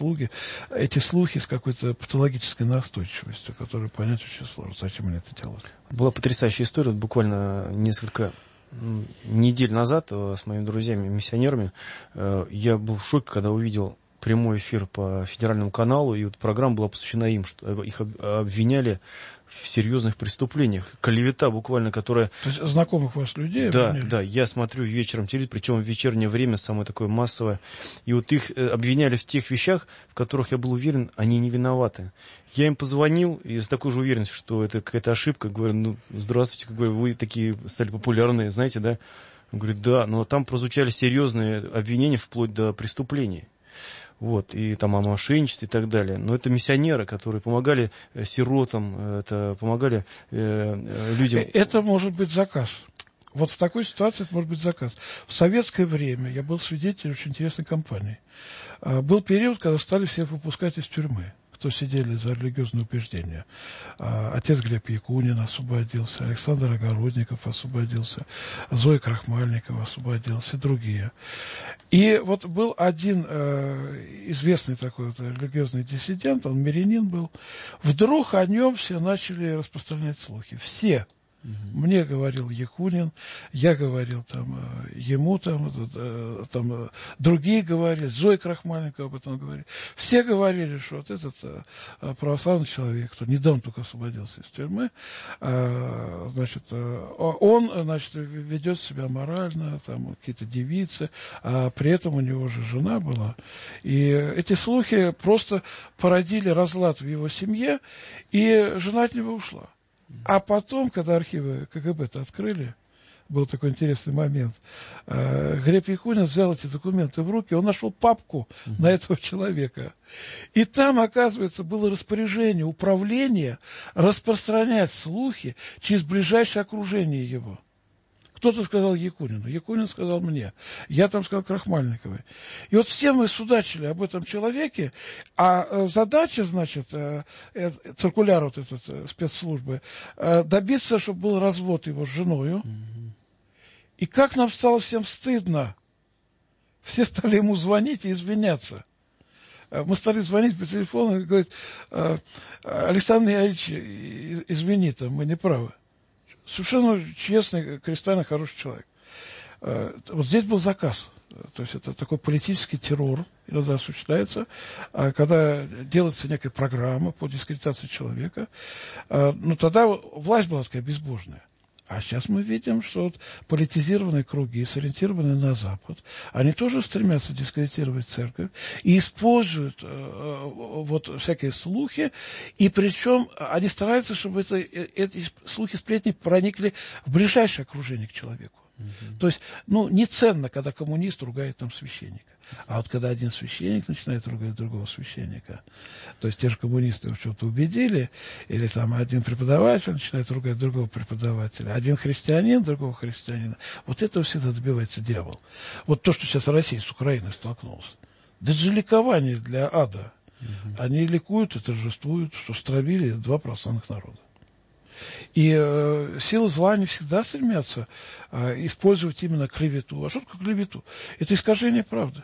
слухи с какой-то патологической настойчивостью, которую понять очень сложно, зачем они это делают. Была потрясающая история, буквально несколько недель назад с моими друзьями-миссионерами. Я был в шоке, когда увидел прямой эфир по федеральному каналу, и вот программа была посвящена им, что их обвиняли в серьезных преступлениях. Клевета буквально, которая... То есть знакомых вас людей? Да, я смотрю вечером телевизор, причем в вечернее время, самое такое массовое. И вот их обвиняли в тех вещах, в которых я был уверен, они не виноваты. Я им позвонил, и с такой же уверенностью, что это какая-то ошибка, говорю, здравствуйте, говорю, вы такие стали популярные, знаете, да? Он говорит, да, но там прозвучали серьезные обвинения вплоть до преступлений. Вот, и там о мошенничестве и так далее. Но это миссионеры, которые помогали сиротам, это помогали людям. Это может быть заказ. Вот в такой ситуации это может быть заказ. В советское время я был свидетелем очень интересной кампании. Был период, когда стали всех выпускать из тюрьмы, кто сидели за религиозные убеждения. Отец Глеб Якунин освободился, Александр Огородников освободился, Зоя Крахмальникова освободилась и другие. И вот был один известный такой вот религиозный диссидент, он мирянин был. Вдруг о нем все начали распространять слухи. Все. Мне говорил Якунин, я говорил ему, другие говорили, Зоя Крахмальникова об этом говорили. Все говорили, что вот этот православный человек, кто недавно только освободился из тюрьмы, он ведет себя морально, какие-то девицы, а при этом у него же жена была. И эти слухи просто породили разлад в его семье, и жена от него ушла. А потом, когда архивы КГБ-то открыли, был такой интересный момент, Глеб Якунин взял эти документы в руки, он нашел папку на этого человека. И там, оказывается, было распоряжение управления распространять слухи через ближайшее окружение его. Кто-то сказал Якунину, Якунин сказал мне, я там сказал Крахмальниковой. И вот все мы судачили об этом человеке, а задача, значит, циркуляр вот этот спецслужбы, добиться, чтобы был развод его с женою. И как нам стало всем стыдно. Все стали ему звонить и извиняться. Мы стали звонить по телефону и говорить, Александр Ярович, извини, мы не правы. Совершенно честный, кристально хороший человек. Вот здесь был заказ. То есть это такой политический террор, иногда осуществляется, когда делается некая программа по дискредитации человека. Но тогда власть была такая безбожная. А сейчас мы видим, что вот политизированные круги, сориентированные на Запад, они тоже стремятся дискредитировать церковь и используют вот всякие слухи, и причем они стараются, чтобы эти слухи, сплетни проникли в ближайшее окружение к человеку. То есть, не ценно, когда коммунист ругает там священника. А вот когда один священник начинает ругать другого священника, то есть те же коммунисты в чем-то убедили, или там один преподаватель начинает ругать другого преподавателя, один христианин другого христианина, вот этого всегда добивается дьявол. Вот то, что сейчас Россия с Украиной столкнулась. Да это же ликование для ада. Они ликуют и торжествуют, что стравили два православных народа. И силы зла не всегда стремятся использовать именно клевету. А что такое клевету? Это искажение правды.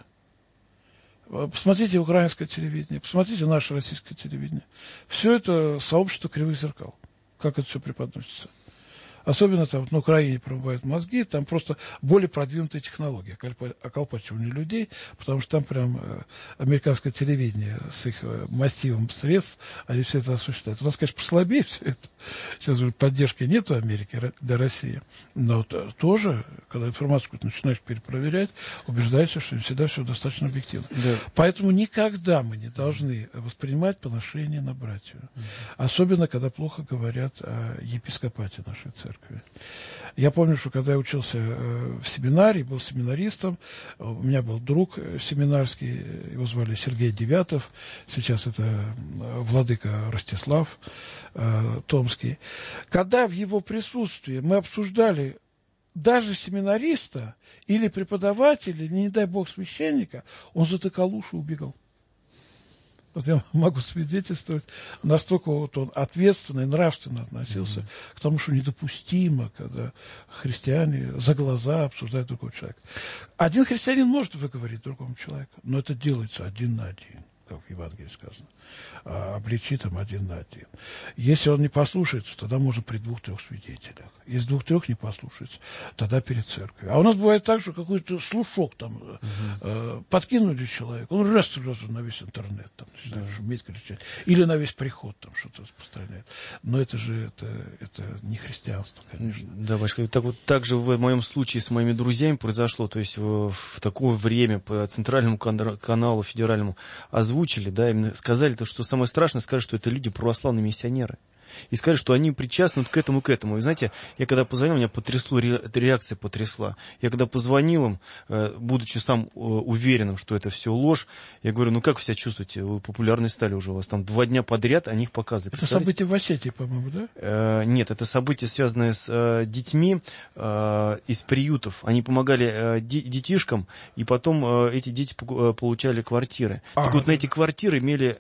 Посмотрите украинское телевидение, посмотрите наше российское телевидение. Все это сообщество кривых зеркал. Как это все преподносится. Особенно там на Украине промывают мозги, там просто более продвинутые технологии околпачивания людей, потому что там прям американское телевидение с их массивом средств, они все это осуществляют. У нас, конечно, послабее все это. Сейчас уже поддержки нет в Америке для России. Но тоже, когда информацию начинаешь перепроверять, убеждаешься, что не всегда все достаточно объективно. Да. Поэтому никогда мы не должны воспринимать поношение на братью. Особенно, когда плохо говорят о епископате нашей церкви. Я помню, что когда я учился в семинарии, был семинаристом, у меня был друг семинарский, его звали Сергей Девятов, сейчас это владыка Ростислав Томский. Когда в его присутствии мы обсуждали даже семинариста или преподавателя, или, не дай бог, священника, он затыкал уши и убегал. Вот я могу свидетельствовать, настолько вот он ответственно и нравственно относился к тому, что недопустимо, когда христиане за глаза обсуждают другого человека. Один христианин может выговорить другому человеку, но это делается один на один, как в Евангелии сказано. Обличи там один на один. Если он не послушается, тогда можно при 2-3 свидетелях. Если 2-3 не послушается, тогда перед церковью. А у нас бывает так, что какой-то слушок там подкинули человеку, он раз на весь интернет там начинает шуметь, кричать. Или на весь приход там что-то распространяет. Но это же это не христианство, конечно. Да, батюшка, так же в моем случае с моими друзьями произошло. То есть в такое время по центральному каналу федеральному озвучили, да, именно сказали то, что самое страшное, сказали, что это люди православные миссионеры. И сказали, что они причастны к этому. И знаете, я когда позвонил, меня потрясло, реакция потрясла. Я когда позвонил им, будучи сам уверенным, что это все ложь, я говорю, как вы себя чувствуете? Вы популярны стали уже, у вас там 2 дня подряд о них показывают. Это событие в Осетии, по-моему, да? Нет, это событие, связанное с детьми из приютов. Они помогали детишкам, и потом эти дети получали квартиры. Так вот, на эти квартиры имели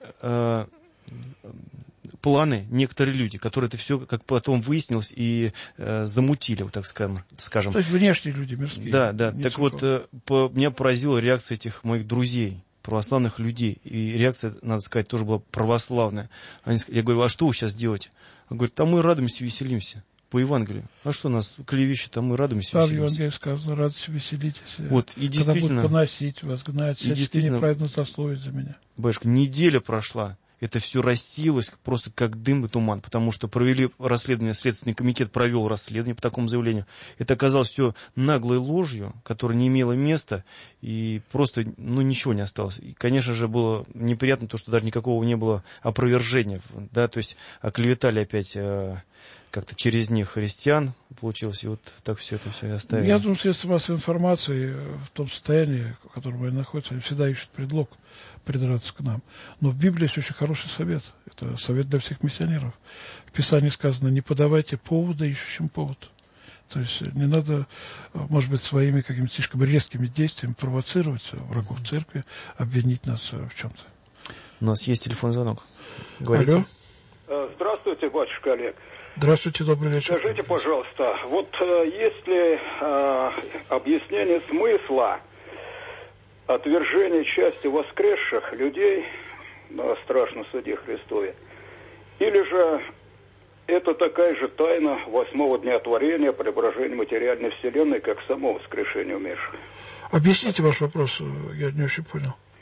планы некоторые люди, которые это все, как потом выяснилось, и замутили, вот так скажем. То есть внешние люди, мирские. Да. Так вот, меня поразила реакция этих моих друзей, православных людей. И реакция, надо сказать, тоже была православная. Я говорю, а что вы сейчас делаете? Он говорит, там мы радуемся, веселимся. По Евангелию. А что у нас клевещут, там мы радуемся, веселимся. В Евангелии сказано, радуйтесь, веселитесь. Вот, и действительно. Когда будут поносить вас, гнать, всячески неправильно злословить за меня. Батюшка, неделя прошла. Это все рассеялось просто как дым и туман, потому что провели расследование, Следственный комитет провел расследование по такому заявлению. Это оказалось все наглой ложью, которая не имела места, и просто, ничего не осталось. И, конечно же, было неприятно то, что даже никакого не было опровержения, да, то есть оклеветали опять как-то через них христиан, получилось, и вот так все это все и оставили. Я думаю, средства массовой информации в том состоянии, в котором они находятся, они всегда ищут предлог придраться к нам. Но в Библии есть очень хороший совет. Это совет для всех миссионеров. В Писании сказано, не подавайте повода ищущим повод. То есть не надо, может быть, своими какими-то слишком резкими действиями провоцировать врагов церкви, обвинить нас в чем-то. У нас есть телефонный звонок. Говорите. Алло. Здравствуйте, батюшка Олег. Здравствуйте, добрый вечер. Скажите, пожалуйста, вот если объяснение смысла отвержения части воскресших людей на страшном суде Христове, или же это такая же тайна 8-го дня творения, преображения материальной вселенной, как само воскрешение умерших? Объясните ваш вопрос, я не очень понял.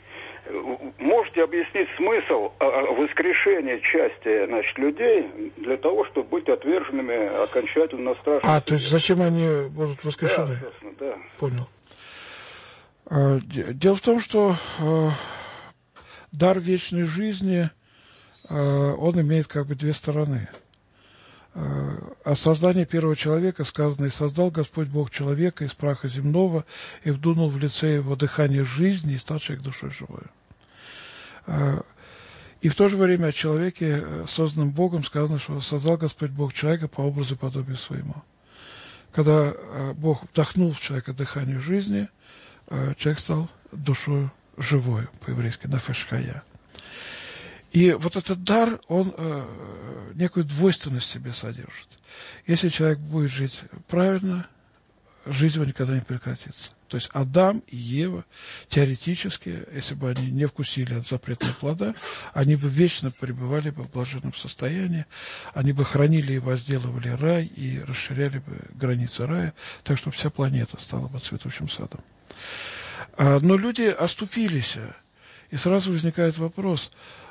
Можете объяснить смысл воскрешения части, значит, людей для того, чтобы быть отверженными окончательно на страшном то есть зачем они будут воскрешены? Да, да. Понял. Дело в том, что дар вечной жизни, он имеет как бы две стороны. О создании первого человека сказано: «И создал Господь Бог человека из праха земного, и вдунул в лице его дыхание жизни, и стал человек душой живой». И в то же время о человеке, созданном Богом, сказано, что создал Господь Бог человека по образу и подобию своему. Когда Бог вдохнул в человека дыхание жизни, человек стал душой живой, по-еврейски, нафеш хая. И вот этот дар, он некую двойственность в себе содержит. Если человек будет жить правильно, жизнь его никогда не прекратится. То есть Адам и Ева, теоретически, если бы они не вкусили от запретного плода, они бы вечно пребывали бы в блаженном состоянии, они бы хранили и возделывали рай, и расширяли бы границы рая, так что вся планета стала бы цветущим садом. Но люди оступились, и сразу возникает вопрос: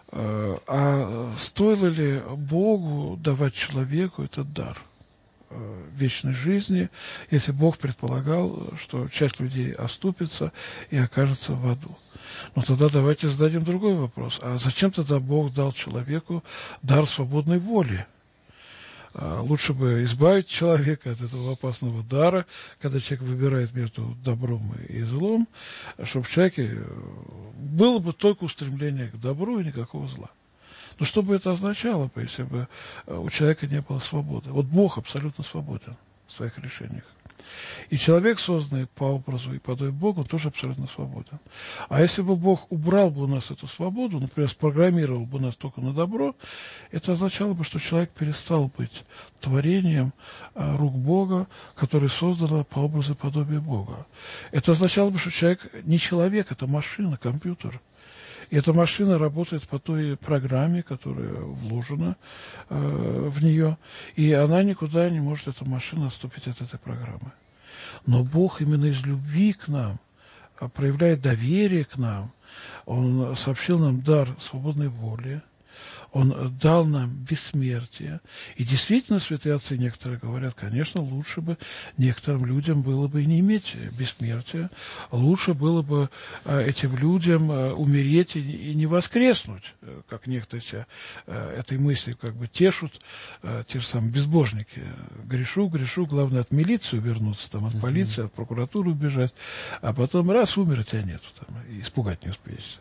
а стоило ли Богу давать человеку этот дар вечной жизни, если Бог предполагал, что часть людей оступится и окажется в аду? Но тогда давайте зададим другой вопрос: а зачем тогда Бог дал человеку дар свободной воли? Лучше бы избавить человека от этого опасного дара, когда человек выбирает между добром и злом, чтобы в человеке было бы только устремление к добру и никакого зла. Но что бы это означало, если бы у человека не было свободы? Вот Бог абсолютно свободен в своих решениях. И человек, созданный по образу и подобию Бога, он тоже абсолютно свободен. А если бы Бог убрал бы у нас эту свободу, например, спрограммировал бы нас только на добро, это означало бы, что человек перестал быть творением рук Бога, который создан по образу и подобию Бога. Это означало бы, что человек не человек, это машина, компьютер. И эта машина работает по той программе, которая вложена в нее, и она никуда не может, эта машина, отступить от этой программы. Но Бог именно из любви к нам проявляет доверие к нам. Он сообщил нам дар свободной воли, Он дал нам бессмертие. И действительно, святые отцы некоторые говорят, конечно, лучше бы некоторым людям было бы и не иметь бессмертия. Лучше было бы этим людям умереть и не воскреснуть, как некоторые этой мыслью как бы тешут, те же самые безбожники. Грешу, главное от милиции вернуться, там, от полиции, от прокуратуры убежать, а потом раз, умер, тебя нету, там, и испугать не успеешь.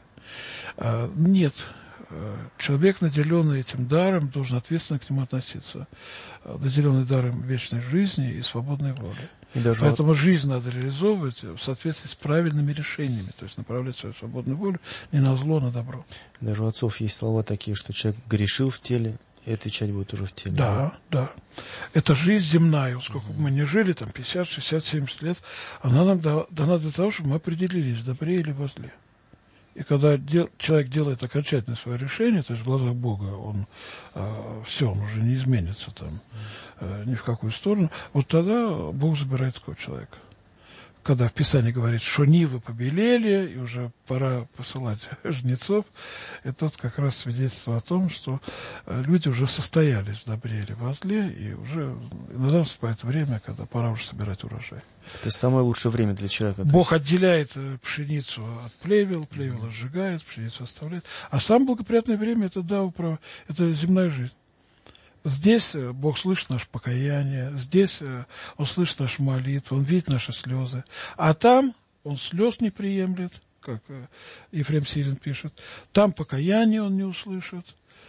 Нет. Человек, наделенный этим даром, должен ответственно к нему относиться. Наделенный даром вечной жизни и свободной воли. Поэтому жизнь надо реализовывать в соответствии с правильными решениями, то есть направлять свою свободную волю не на зло, а на добро. Даже у отцов есть слова такие, что человек грешил в теле, и отвечать будет уже в теле. Да. Это жизнь земная. Сколько бы мы ни жили, там 50, 60, 70 лет, она нам дана для того, чтобы мы определились, в добре или во зле. И когда человек делает окончательное свое решение, то есть в глазах Бога он все, он уже не изменится там ни в какую сторону, вот тогда Бог забирает такого человека. Когда в Писании говорит, что нивы побелели, и уже пора посылать жнецов, это вот как раз свидетельство о том, что люди уже состоялись в добре или во зле, и уже иногда наступает время, когда пора уже собирать урожай. Это самое лучшее время для человека. Бог отделяет пшеницу от плевел, плевел сжигает, пшеницу оставляет. А самое благоприятное время это земная жизнь. Здесь Бог слышит наше покаяние, здесь Он слышит наши молитвы, Он видит наши слезы. А там Он слез не приемлет, как Ефрем Сирин пишет. Там покаяние Он не услышит.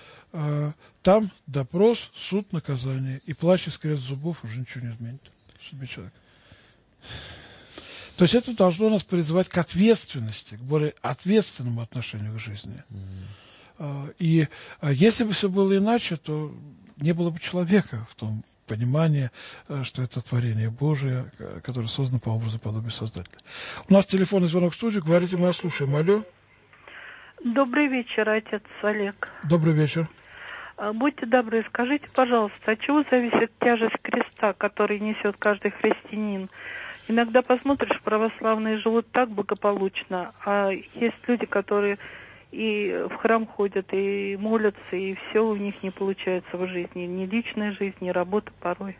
Там допрос, суд, наказание. И плач и скрежет зубов уже ничего не изменит в судьбе человека. То есть это должно нас призывать к ответственности, к более ответственному отношению к жизни. И если бы все было иначе, то не было бы человека в том понимании, что это творение Божие, которое создано по образу и подобию Создателя. У нас телефонный звонок в студию. Говорите, мы вас слушаем. Алло. Добрый вечер, отец Олег. Добрый вечер. Будьте добры, скажите, пожалуйста, от чего зависит тяжесть креста, который несет каждый христианин? Иногда посмотришь, православные живут так благополучно, а есть люди, которые и в храм ходят, и молятся, и все у них не получается в жизни. Ни личная жизнь, ни работа порой.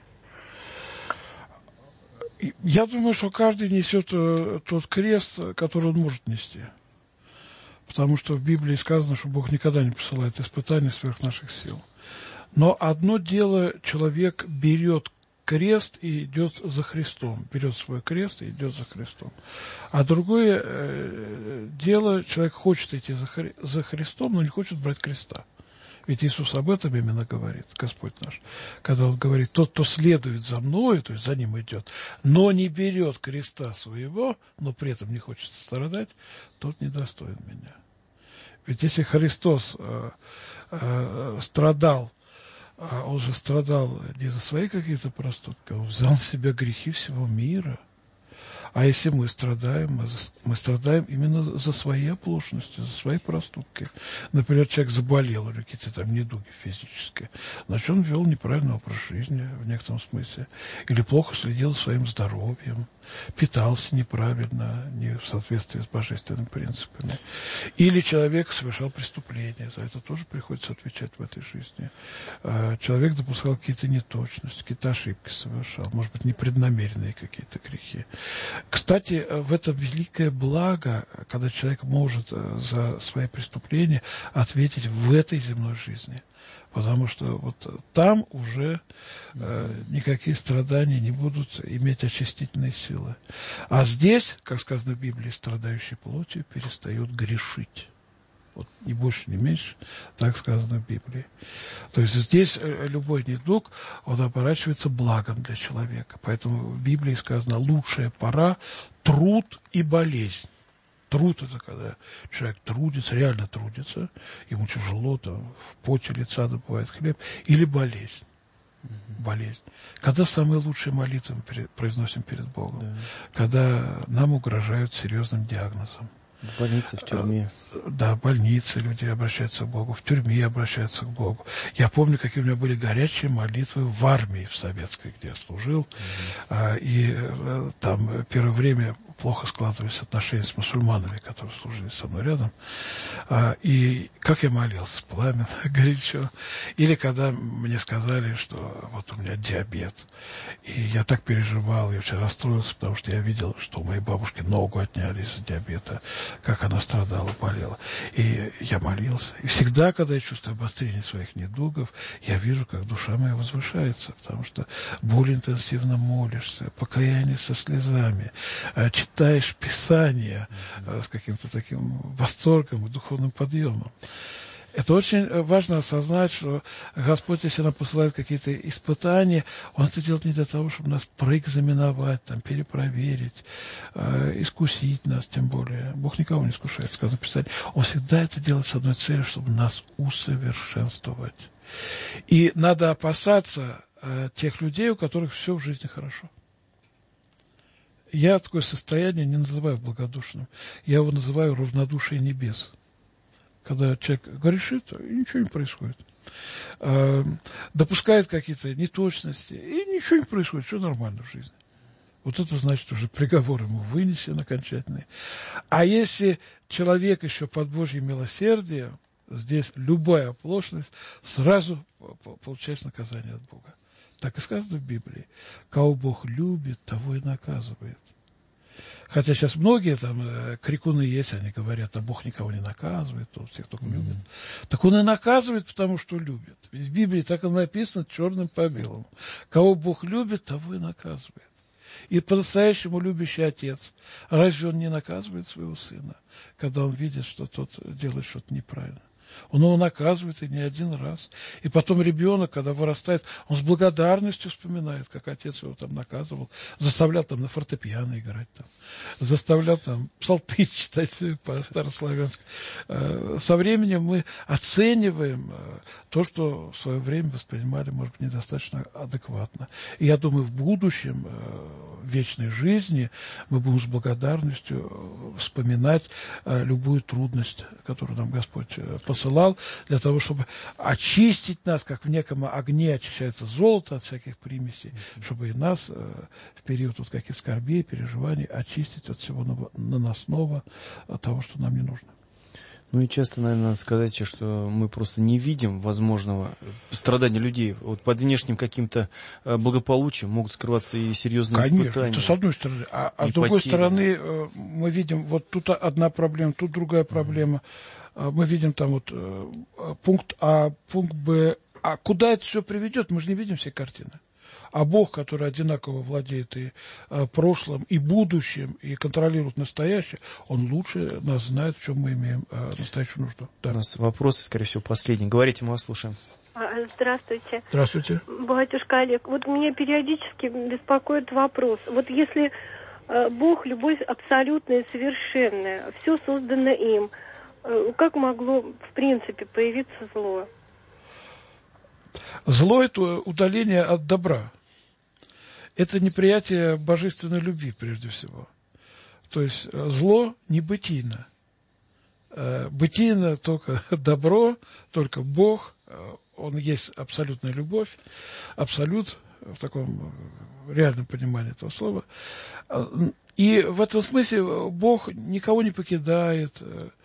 Я думаю, что каждый несет тот крест, который он может нести. Потому что в Библии сказано, что Бог никогда не посылает испытаний сверх наших сил. Но одно дело, человек берет крест и идет за Христом. Берет свой крест и идет за Христом. А другое дело, человек хочет идти за Христом, но не хочет брать креста. Ведь Иисус об этом именно говорит, Господь наш. Когда Он говорит, тот, кто следует за мною, то есть за Ним идет, но не берет креста своего, но при этом не хочет страдать, тот недостоин меня. Ведь если Христос страдал, Он же страдал не за свои какие-то проступки, Он взял на себя грехи всего мира. А если мы страдаем именно за свои оплошности, за свои проступки. Например, человек заболел или какие-то там недуги физические, значит, он вел неправильный образ жизни в некотором смысле. Или плохо следил за своим здоровьем, питался неправильно, не в соответствии с божественными принципами. Или человек совершал преступление, за это тоже приходится отвечать в этой жизни. Человек допускал какие-то неточности, какие-то ошибки совершал, может быть, непреднамеренные какие-то грехи. Кстати, в этом великое благо, когда человек может за свои преступления ответить в этой земной жизни. Потому что вот там уже никакие страдания не будут иметь очистительной силы. А здесь, как сказано в Библии, страдающий плотью перестает грешить. Вот ни больше, ни меньше, так сказано в Библии. То есть здесь любой недуг, он оборачивается благом для человека. Поэтому в Библии сказано, лучшая пора – труд и болезнь. Труд – это когда человек трудится, реально трудится, ему тяжело, там, в поте лица добывает хлеб, или болезнь. Болезнь. Когда самые лучшие молитвы мы произносим перед Богом? Да. Когда нам угрожают серьезным диагнозом. В больнице, в тюрьме. Да, в больнице люди обращаются к Богу, в тюрьме обращаются к Богу. Я помню, какие у меня были горячие молитвы в армии, в советской, где я служил. И там первое время плохо складывались отношения с мусульманами, которые служили со мной рядом. И как я молился, пламенно, горячо. Или когда мне сказали, что вот у меня диабет. И я так переживал, я очень расстроился, потому что я видел, что у моей бабушки ногу отняли из-за диабета, как она страдала, болела. И я молился. И всегда, когда я чувствую обострение своих недугов, я вижу, как душа моя возвышается, потому что более интенсивно молишься, покаяние со слезами, читаешь Писание с каким-то таким восторгом и духовным подъемом. Это очень важно осознать, что Господь, если нам посылает какие-то испытания, Он это делает не для того, чтобы нас проэкзаменовать, там, перепроверить, искусить нас, тем более. Бог никого не искушает, сказано в Писании. Он всегда это делает с одной целью, чтобы нас усовершенствовать. И надо опасаться тех людей, у которых все в жизни хорошо. Я такое состояние не называю благодушным. Я его называю равнодушие небес. Когда человек грешит, и ничего не происходит. Допускает какие-то неточности, и ничего не происходит, все нормально в жизни. Вот это значит, уже приговор ему вынесен окончательный. А если человек еще под Божьим милосердием, здесь любая оплошность, сразу получает наказание от Бога. Так и сказано в Библии. Кого Бог любит, того и наказывает. Хотя сейчас многие там крикуны есть, они говорят, а Бог никого не наказывает, Он всех только любит. Так Он и наказывает, потому что любит. Ведь в Библии так и написано черным по белому. Кого Бог любит, того и наказывает. И по-настоящему любящий отец, разве он не наказывает своего сына, когда он видит, что тот делает что-то неправильно? Он его наказывает и не один раз. И потом ребенок, когда вырастает, он с благодарностью вспоминает, как отец его там наказывал, заставлял там на фортепиано играть, там, заставлял там псалты читать по-старославянски. Со временем мы оцениваем то, что в свое время воспринимали, может быть, недостаточно адекватно. И я думаю, в будущем, в вечной жизни, мы будем с благодарностью вспоминать любую трудность, которую нам Господь посылает посылал для того, чтобы очистить нас, как в неком огне очищается золото от всяких примесей, чтобы и нас в период вот каких скорбей, переживаний очистить от всего наносного, от того, что нам не нужно. Ну и часто, наверное, надо сказать, что мы просто не видим возможного страдания людей. Вот под внешним каким-то благополучием могут скрываться и серьезные испытания. Конечно, это с одной стороны. А с другой стороны мы видим, вот тут одна проблема, тут другая проблема. Мы видим там вот пункт А, пункт Б. А куда это все приведет, мы же не видим все картины. А Бог, который одинаково владеет и прошлым, и будущим, и контролирует настоящее, Он лучше нас знает, в чем мы имеем настоящую нужду. Да. У нас вопросы, скорее всего, последний. Говорите, мы вас слушаем. Здравствуйте. Здравствуйте. Батюшка Олег, вот меня периодически беспокоит вопрос. Вот если Бог, любовь абсолютная и совершенная, все создано им, как могло, в принципе, появиться зло? Зло – это удаление от добра. Это неприятие божественной любви, прежде всего. То есть зло небытийно. Бытийно только добро, только Бог. Он есть абсолютная любовь, абсолют в таком реальном понимании этого слова. И в этом смысле Бог никого не покидает,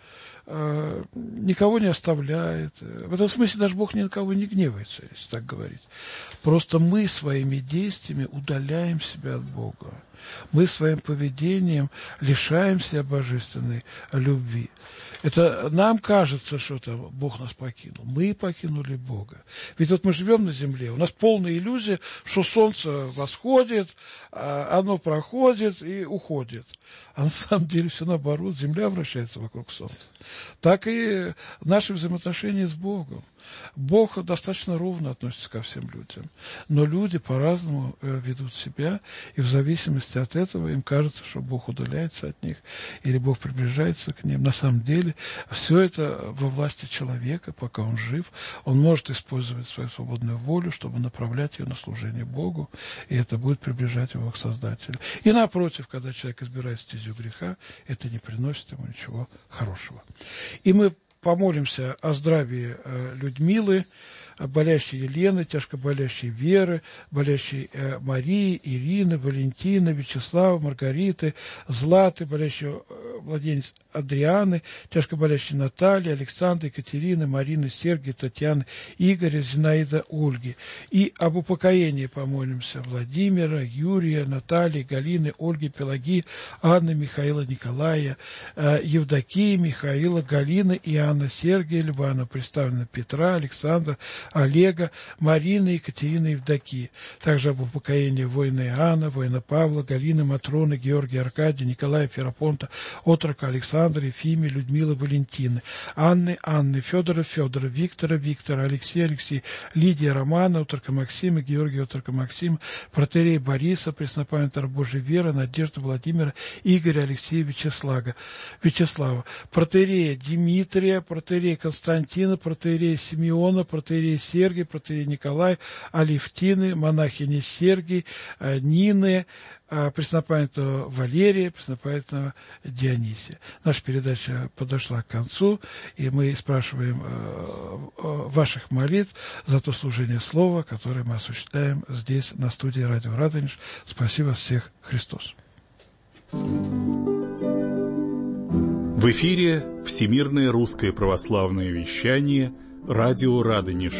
никого не оставляет. В этом смысле даже Бог ни на кого не гневается, если так говорить. Просто мы своими действиями удаляем себя от Бога. Мы своим поведением лишаем себя божественной любви. Это нам кажется, что там Бог нас покинул. Мы покинули Бога. Ведь вот мы живем на земле, у нас полная иллюзия, что солнце восходит, оно проходит и уходит. А на самом деле все наоборот, земля вращается вокруг солнца. Так и наши взаимоотношения с Богом. Бог достаточно ровно относится ко всем людям, но люди по-разному ведут себя, и в зависимости от этого им кажется, что Бог удаляется от них, или Бог приближается к ним. На самом деле все это во власти человека, пока он жив. Он может использовать свою свободную волю, чтобы направлять ее на служение Богу, и это будет приближать его к Создателю. И напротив, когда человек избирает стезю греха, это не приносит ему ничего хорошего. И мы помолимся о здравии Людмилы, болящей Елены, тяжко болящей Веры, болящей Марии, Ирины, Валентины, Вячеслава, Маргариты, Златы, болящей младенец Адрианы, тяжко болящей Натальи, Александры, Екатерины, Марины, Сергия, Татьяны, Игоря, Зинаида, Ольги. И об упокоении помолимся Владимира, Юрия, Натальи, Галины, Ольги, Пелагии, Анны, Михаила, Николая, Евдокии, Михаила, Галины, Иоанна, Сергия, Львана, представлена Петра, Александра, Олега, Марины, Екатерины, Евдокии. Также об упокоении воина Иоанна, воина Павла, Галины, Матроны, Георгия, Аркадия, Николая, Ферапонта, отрока Александра, Ефимии, Людмилы, Валентины, Анны, Федора, Виктора, Алексея, Лидия, Романа, отрока Максима, Георгия, отрока Максима, протоиерея Бориса, преснопамятного Божьей Веры, Надежды, Владимира, Игоря, Алексея, Вячеслава, протоиерея Дмитрия, протоиерея Константина, протоиерея Симеона, протоиерея Сергия, протоиерей Николай, Алевтины, монахини Сергий, Нины, преснопамятного Валерия, преснопамятного Дионисия. Наша передача подошла к концу, и мы спрашиваем ваших молитв за то служение слова, которое мы осуществляем здесь, на студии Радио Радонеж. Спасибо всех, Христос. В эфире Всемирное русское православное вещание «Радио Радонеж».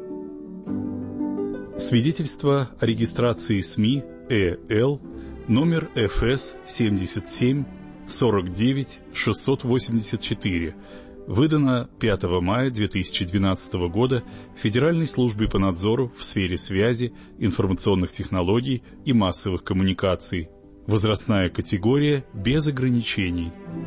Свидетельство о регистрации СМИ ЭЛ номер ФС 77 49 684, выдано 5 мая 2012 года Федеральной службой по надзору в сфере связи, информационных технологий и массовых коммуникаций. Возрастная категория без ограничений.